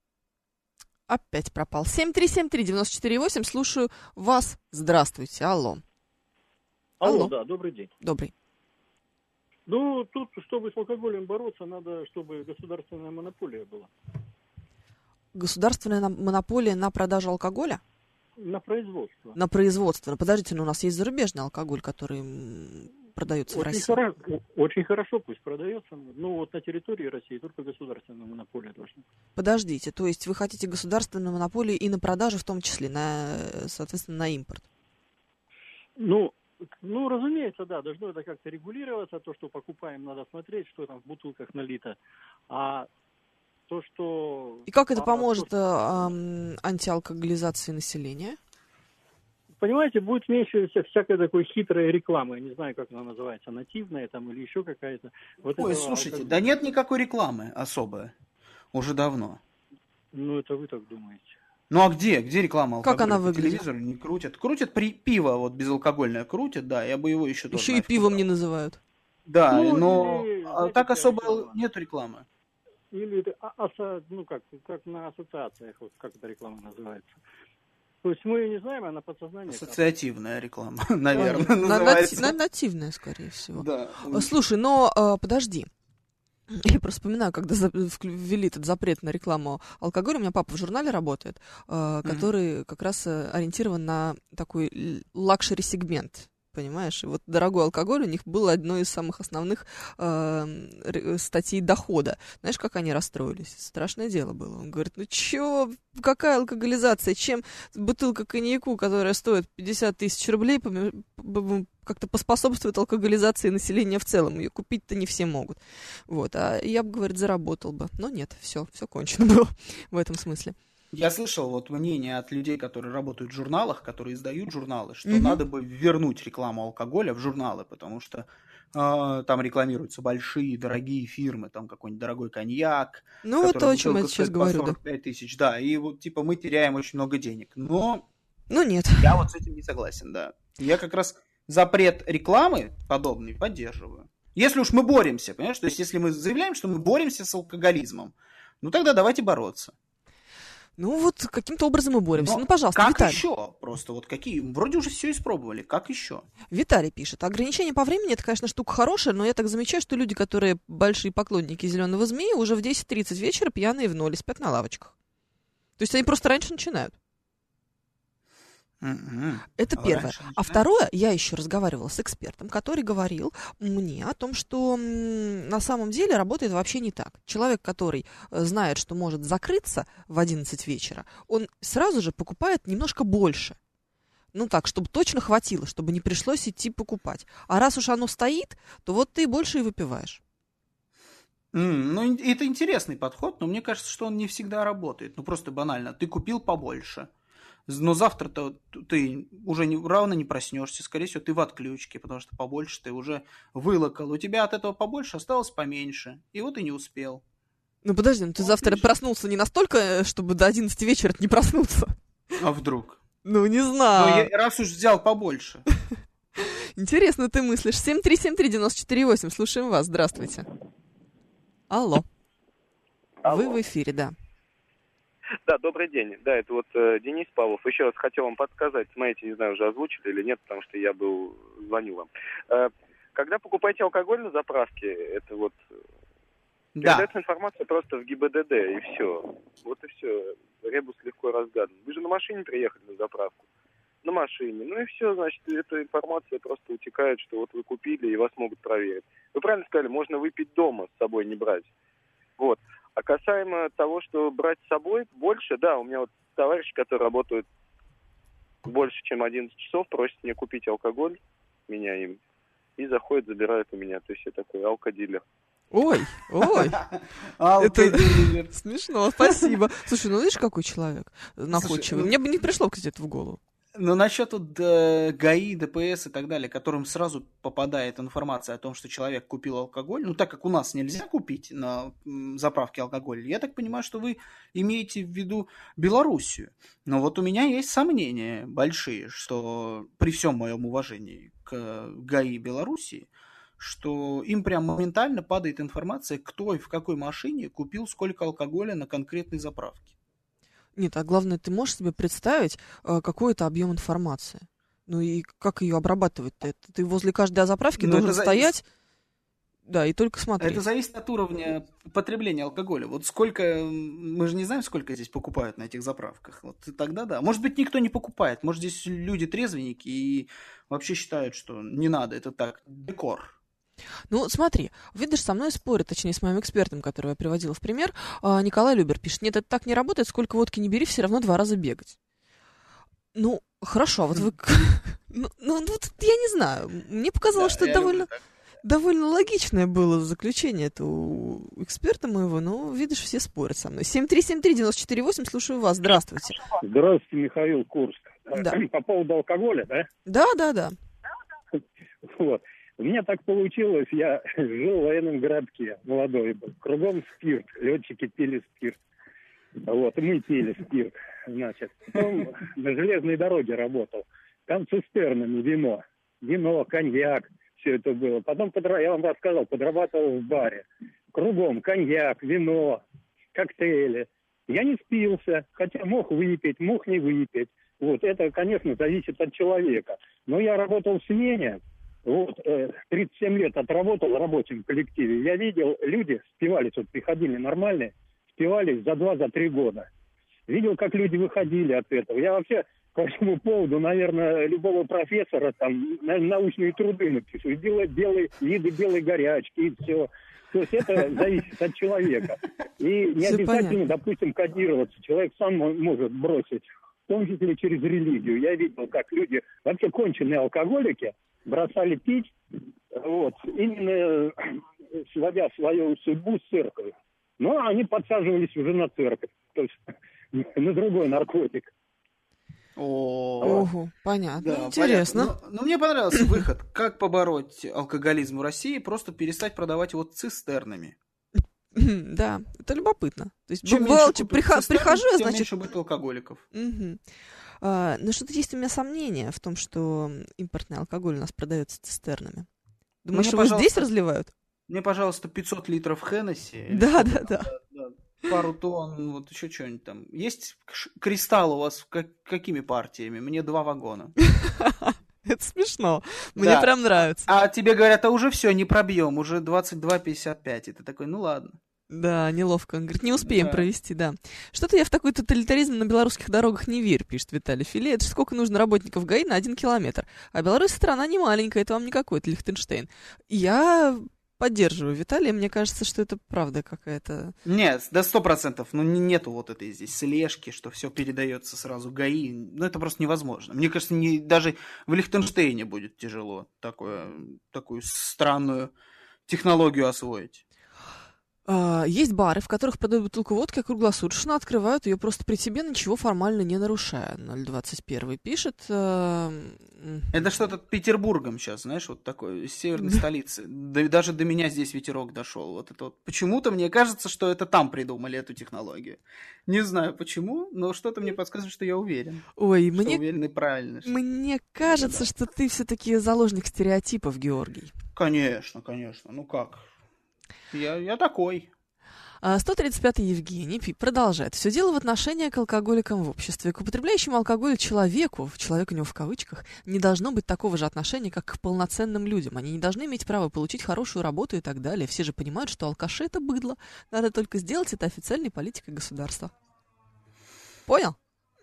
Опять пропал. 7373948. Слушаю вас. Здравствуйте. Алло. Алло, да, добрый день. Добрый. Ну, тут, чтобы с алкоголем бороться, надо, чтобы государственная монополия была. Государственная монополия на продажу алкоголя? На производство. На производство. Подождите, но у нас есть зарубежный алкоголь, который продается в России. Очень хорошо, пусть продается. Но вот на территории России только государственная монополия должна. Подождите, то есть вы хотите государственную монополию и на продажу, в том числе, соответственно, на импорт? Ну, разумеется, да, должно это как-то регулироваться. То, что покупаем, надо смотреть, что там в бутылках налито. А то, что... И как это поможет антиалкоголизации населения? Понимаете, будет меньше всякой такой хитрой рекламы. Я не знаю, как она называется, нативная там или еще какая-то. Слушайте, да нет никакой рекламы особой. Уже давно. Ну, это вы так думаете. Ну, а где реклама алкоголя? Как она выглядит? Телевизор не крутят. Крутят пиво, вот безалкогольное крутят, да, я бы его еще тоже... Еще и пивом не называют. Да, но так особо нет рекламы. Или как на ассоциациях, вот как эта реклама называется. То есть мы ее не знаем, а на подсознании... Ассоциативная реклама, наверное, называется. Нативная, скорее всего. Да. Слушай, но подожди. Я просто вспоминаю, когда ввели этот запрет на рекламу алкоголя, у меня папа в журнале работает, который как раз ориентирован на такой лакшери-сегмент. Понимаешь? И вот дорогой алкоголь у них был одной из самых основных статей дохода. Знаешь, как они расстроились? Страшное дело было. Он говорит, ну чё, какая алкоголизация? Чем бутылка коньяку, которая стоит 50 тысяч рублей, как-то поспособствует алкоголизации населения в целом? Ее купить-то не все могут. Вот. А я бы, говорит, заработал бы. Но нет, все кончено было в этом смысле. Я слышал вот мнение от людей, которые работают в журналах, которые издают журналы, что надо бы вернуть рекламу алкоголя в журналы, потому что там рекламируются большие, дорогие фирмы, там какой-нибудь дорогой коньяк. Ну, вот то, о чем я сейчас говорю. 45 тысяч, да, и вот типа мы теряем очень много денег. Но нет. Я вот с этим не согласен, да. Я как раз запрет рекламы подобный поддерживаю. Если уж мы боремся, понимаешь, то есть если мы заявляем, что мы боремся с алкоголизмом, ну тогда давайте бороться. Ну вот каким-то образом мы боремся. Но пожалуйста, как Виталий. еще? Просто вот какие? Вроде уже все испробовали. Как еще? Виталий пишет. Ограничение по времени, это, конечно, штука хорошая, но я так замечаю, что люди, которые большие поклонники «Зеленого змея», уже в 10:30 вечера пьяные в ноль спят на лавочках. То есть они просто раньше начинают. Это первое. А второе, я еще разговаривала с экспертом, который говорил мне о том, что на самом деле работает вообще не так. Человек, который знает, что может закрыться в 11 вечера, он сразу же покупает немножко больше. Ну так, чтобы точно хватило, чтобы не пришлось идти покупать. А раз уж оно стоит, то вот ты больше и выпиваешь. Ну, это интересный подход, но мне кажется, что он не всегда работает. Ну, просто банально. Ты купил побольше. Но завтра-то ты уже равно не проснешься, скорее всего, ты в отключке, потому что побольше ты уже вылокал. У тебя от этого побольше осталось поменьше, и вот и не успел. Ну подожди, ты завтра проснулся не настолько, чтобы до 11 вечера не проснуться. А вдруг? Ну не знаю. Ну, раз уж взял побольше. Интересно ты мыслишь. 7373948, слушаем вас, здравствуйте. Алло. Вы в эфире, да. Да, добрый день. Да, это вот Денис Павлов. Еще раз хотел вам подсказать, смотрите, не знаю, уже озвучили или нет, потому что я звонил вам. Когда покупаете алкоголь на заправке, это вот передается информация просто в ГИБДД, и все. Вот и все. Ребус легко разгадан. Вы же на машине приехали на заправку. На машине. Ну и все, значит, эта информация просто утекает, что вот вы купили, и вас могут проверить. Вы правильно сказали, можно выпить дома, с собой не брать. Вот. А касаемо того, что брать с собой больше, да, у меня вот товарищи, которые работают больше, чем 11 часов, просят мне купить алкоголь, меня им, и заходят, забирают у меня. То есть я такой алкодилер. Ой. Это смешно, спасибо. Слушай, видишь, какой человек находчивый. Мне бы не пришло, кстати, это в голову. Но насчет ГАИ, ДПС и так далее, которым сразу попадает информация о том, что человек купил алкоголь, так как у нас нельзя купить на заправке алкоголь, я так понимаю, что вы имеете в виду Белоруссию. Но вот у меня есть сомнения большие, что при всем моем уважении к ГАИ Белоруссии, что им прям моментально падает информация, кто и в какой машине купил сколько алкоголя на конкретной заправке. Нет, а главное, ты можешь себе представить, какой это объем информации? Ну и как ее обрабатывать-то? Ты возле каждой заправки должен стоять, да, и только смотреть. Это зависит от уровня потребления алкоголя. Вот сколько, мы же не знаем, сколько здесь покупают на этих заправках. Вот тогда да. Может быть, никто не покупает. Может, здесь люди трезвенники и вообще считают, что не надо, это так, декор. Ну, смотри, видишь, со мной спорят, точнее, с моим экспертом, которого я приводила в пример, Николай Любер пишет: нет, это так не работает, сколько водки не бери, все равно 2 раза бегать. Ну, хорошо, вот вы... Ну, я не знаю, мне показалось, что довольно логичное было заключение это у эксперта моего, но, видишь, все спорят со мной. 7373948, слушаю вас, здравствуйте. Здравствуйте, Михаил Курск. Да. По поводу алкоголя, да? Да. Вот. У меня так получилось, я жил в военном городке, молодой был. Кругом спирт, летчики пили спирт. Вот, и мы пили спирт, значит. Потом на железной дороге работал. Там цистернами вино, коньяк, все это было. Потом, я вам рассказал, подрабатывал в баре. Кругом коньяк, вино, коктейли. Я не спился, хотя мог выпить, мог не выпить. Вот, это, конечно, зависит от человека. Но я работал в смене. Вот, 37 лет отработал в рабочем коллективе. Я видел, люди спивались, вот приходили нормальные, спивались за 2-3 года. Видел, как люди выходили от этого. Я вообще по этому поводу, наверное, любого профессора там научные труды напишу. Делать виды белой горячки и все. То есть это зависит от человека. И не обязательно, допустим, кодироваться. Человек сам может бросить, в том числе через религию. Я видел, как люди, вообще конченые алкоголики, бросали пить, вот, именно сводя свою судьбу с церковью. Но они подсаживались уже на церковь, то есть на другой наркотик. Ого, понятно, да, интересно. Понятно. Но мне понравился выход. Как побороть алкоголизм в России? Просто перестать продавать его цистернами. Да, это любопытно. То есть бывало, прихожу, тем значит... меньше будет алкоголиков. Но что-то есть у меня сомнения в том, что импортный алкоголь у нас продается цистернами. Думаешь, что его здесь разливают? Мне, пожалуйста, 500 литров Хеннесси. Да. Пару тонн, вот еще что-нибудь там. Есть кристалл у вас какими партиями? Мне 2 вагона. Это смешно. Мне прям нравится. А тебе говорят, а уже все, не пробьем, уже 22,55. И ты такой, ну ладно. Да, неловко. Он говорит, не успеем провести, да. Что-то я в такой тоталитаризм на белорусских дорогах не верю, пишет Виталий Филе. Это же сколько нужно работников ГАИ на 1 километр. А Беларусь страна не маленькая, это вам не какой-то Лихтенштейн. Я поддерживаю Виталия, мне кажется, что это правда какая-то... Нет, до 100%. Ну, нету вот этой здесь слежки, что все передается сразу ГАИ. Ну, это просто невозможно. Мне кажется, даже в Лихтенштейне будет тяжело такую странную технологию освоить. Есть бары, в которых продают бутылку водки круглосуточно, открывают ее просто при тебе, ничего формально не нарушая. 021 пишет. Это что-то Петербургом сейчас, знаешь, вот такой, из северной столицы. Даже до меня здесь ветерок дошел. Вот это вот. Почему-то мне кажется, что это там придумали эту технологию. Не знаю почему, но что-то мне подсказывает, что я уверен. Ой, что уверен и правильно. Мне кажется, что ты все-таки заложник стереотипов, Георгий. Конечно. Ну как? Я такой. 135-й Евгений продолжает. Все дело в отношении к алкоголикам в обществе. К употребляющему алкоголь человеку, человек у него в кавычках, не должно быть такого же отношения, как к полноценным людям. Они не должны иметь право получить хорошую работу и так далее. Все же понимают, что алкаши — это быдло. Надо только сделать это официальной политикой государства. Понял?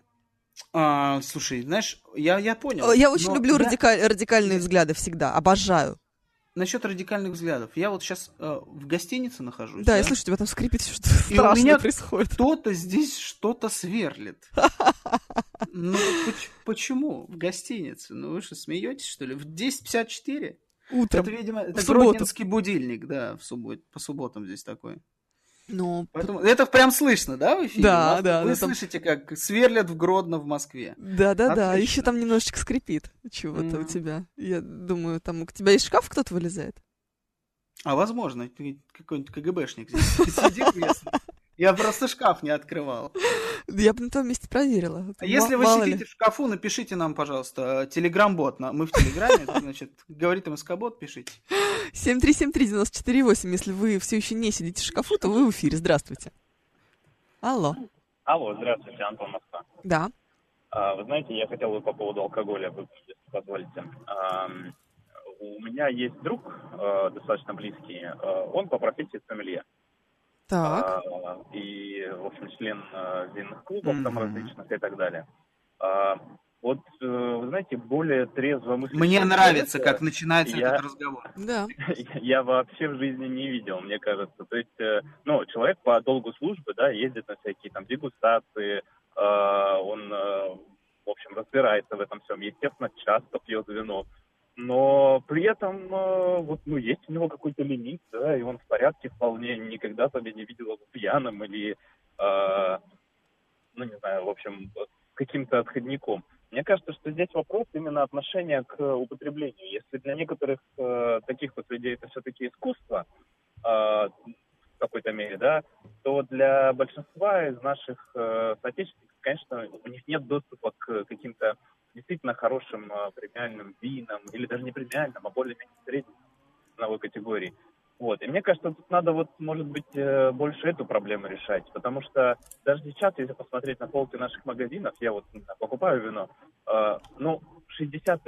Слушай, знаешь, я понял. Я очень люблю радикальные взгляды всегда. Обожаю. Насчет радикальных взглядов. Я вот сейчас в гостинице нахожусь. Да, я слышу, тебя там скрипит, что страшное у меня происходит. Кто-то здесь что-то сверлит. Ну, почему в гостинице? Ну, вы что, смеетесь, что ли? В 10:54? Утром. Это, видимо, это гродненский будильник, да, по субботам здесь такой. Ну, поэтому это прям слышно, да, в эфире? Да, да. Вы слышите, как сверлят в Гродно в Москве. Да. Еще там немножечко скрипит чего-то у тебя. Я думаю, там у тебя из шкафа кто-то вылезает? А возможно, какой-нибудь КГБшник здесь сидит. Я просто шкаф не открывал. Я бы на том месте проверила. Если вы сидите в шкафу, напишите нам, пожалуйста, телеграм-бот. Мы в телеграме, значит, говорит МСК-бот, пишите. 7373948. Если вы все еще не сидите в шкафу, то вы в эфире. Здравствуйте. Алло. Алло, здравствуйте, Антон, Москва. Да. Вы знаете, я хотел бы по поводу алкоголя, если позволите. У меня есть друг, достаточно близкий, он по профессии сомелье. Так. И, в общем, член винных клубов там различных и так далее. Вот, вы знаете, более трезво мыслить... Мне нравится, как начинается этот разговор. Да. Я вообще в жизни не видел, мне кажется. То есть, человек по долгу службы, да, ездит на всякие там дегустации, он, в общем, разбирается в этом всем. Естественно, часто пьет вино. Но при этом, есть у него какой-то лимит, да, и он в порядке вполне, никогда себя не видел его пьяным или, не знаю, в общем, каким-то отходником. Мне кажется, что здесь вопрос именно отношения к употреблению. Если для некоторых таких вот людей это все-таки искусство, в какой-то мере, да, то для большинства из наших соотечественников, конечно, у них нет доступа к каким-то действительно хорошим премиальным винам, или даже не премиальным, а более-менее средней ценовой категории. Вот. И мне кажется, тут надо, может быть, больше эту проблему решать, потому что даже сейчас, если посмотреть на полки наших магазинов, я покупаю вино, 65%,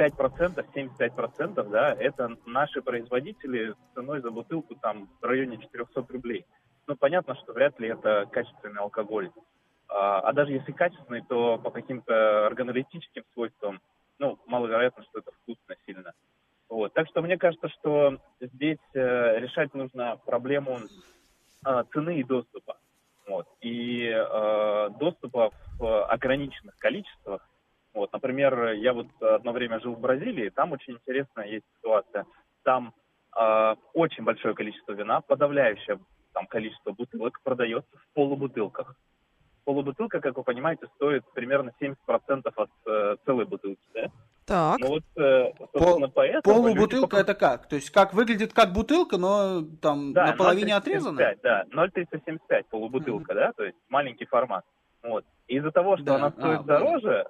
75%, да, это наши производители с ценой за бутылку там в районе 400 рублей. Понятно, что вряд ли это качественный алкоголь. А даже если качественный, то по каким-то органолептическим свойствам, маловероятно, что это вкусно сильно. Вот. Так что мне кажется, что здесь решать нужно проблему цены и доступа. Вот. И доступа в ограниченных количествах. Вот. Например, я одно время жил в Бразилии, там очень интересная есть ситуация. Там очень большое количество вина, подавляющее там количество бутылок продается в полубутылках. Полубутылка, как вы понимаете, стоит примерно 70% от целой бутылки, да? Так. Собственно, поэтому... Полубутылка это как? То есть выглядит как бутылка, но там наполовине отрезана? Да, 0,375 полубутылка, да, то есть маленький формат. Вот. И из-за того, что она стоит дороже,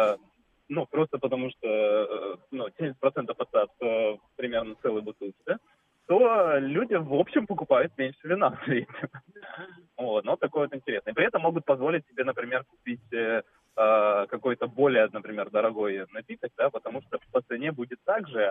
просто потому что 70% от примерно целой бутылки, да, то люди, в общем, покупают меньше вина в среднем. Такое интересное. И при этом могут позволить себе, например, купить какой-то более, например, дорогой напиток, да, потому что по цене будет так же,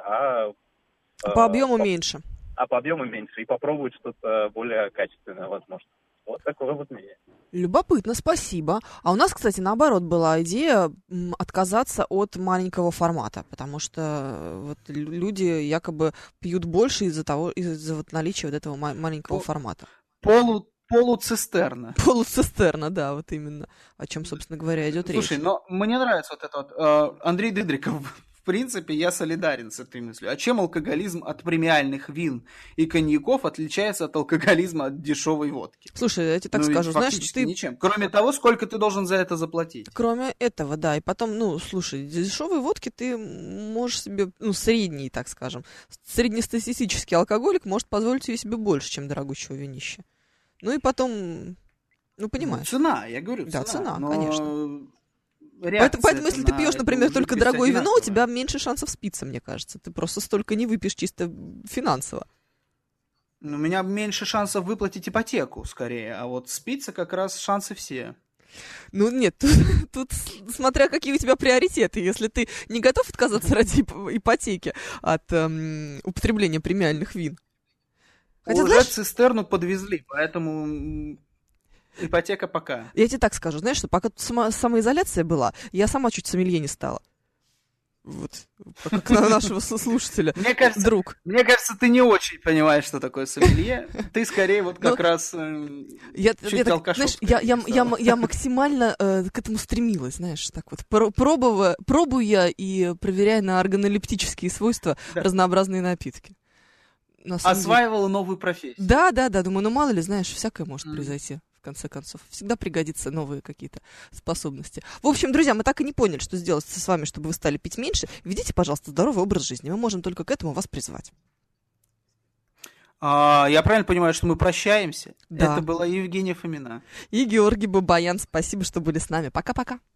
по объему меньше. А по объему меньше. И попробовать что-то более качественное, возможно. Вот такое мнение. Любопытно, спасибо. А у нас, кстати, наоборот была идея отказаться от маленького формата, потому что люди якобы пьют больше из-за наличия этого маленького формата. Полуцистерна. Полуцистерна, да, именно. О чем, собственно говоря, идет речь. Слушай, но мне нравится Андрей Дыдриков. В принципе, я солидарен с этой мыслью. А чем алкоголизм от премиальных вин и коньяков отличается от алкоголизма от дешевой водки? Слушай, я тебе так скажу, знаешь, ты... ничем. Кроме того, сколько ты должен за это заплатить. Кроме этого, да. И потом, слушай, дешевой водки ты можешь себе, средний, так скажем, среднестатистический алкоголик может позволить себе больше, чем дорогущего винища. И потом, понимаешь. Цена, я говорю, да, цена, но... конечно. Поэтому, если ты пьешь, например, только дорогое вино, у тебя меньше шансов спиться, мне кажется. Ты просто столько не выпьешь чисто финансово. У меня меньше шансов выплатить ипотеку, скорее. А спиться как раз шансы все. Нет, тут смотря какие у тебя приоритеты. Если ты не готов отказаться ради ипотеки от употребления премиальных вин. Хотя, уже цистерну подвезли, поэтому ипотека пока. Я тебе так скажу, знаешь, что пока самоизоляция была, я сама чуть сомелье не стала. Вот, как на нашего слушателя. Мне кажется, ты не очень понимаешь, что такое сомелье. Ты скорее вот как раз чуть алкашов. Я максимально к этому стремилась, знаешь, так вот, пробуя и проверяя на органолептические свойства разнообразные напитки. Осваивала новую профессию. Да, думаю, ну мало ли, знаешь, всякое может произойти. В конце концов. Всегда пригодятся новые какие-то способности. В общем, друзья, мы так и не поняли, что сделать с вами, чтобы вы стали пить меньше. Ведите, пожалуйста, здоровый образ жизни. Мы можем только к этому вас призвать. Я правильно понимаю, что мы прощаемся? Да. Это была Евгения Фомина. И Георгий Бабаян. Спасибо, что были с нами. Пока-пока.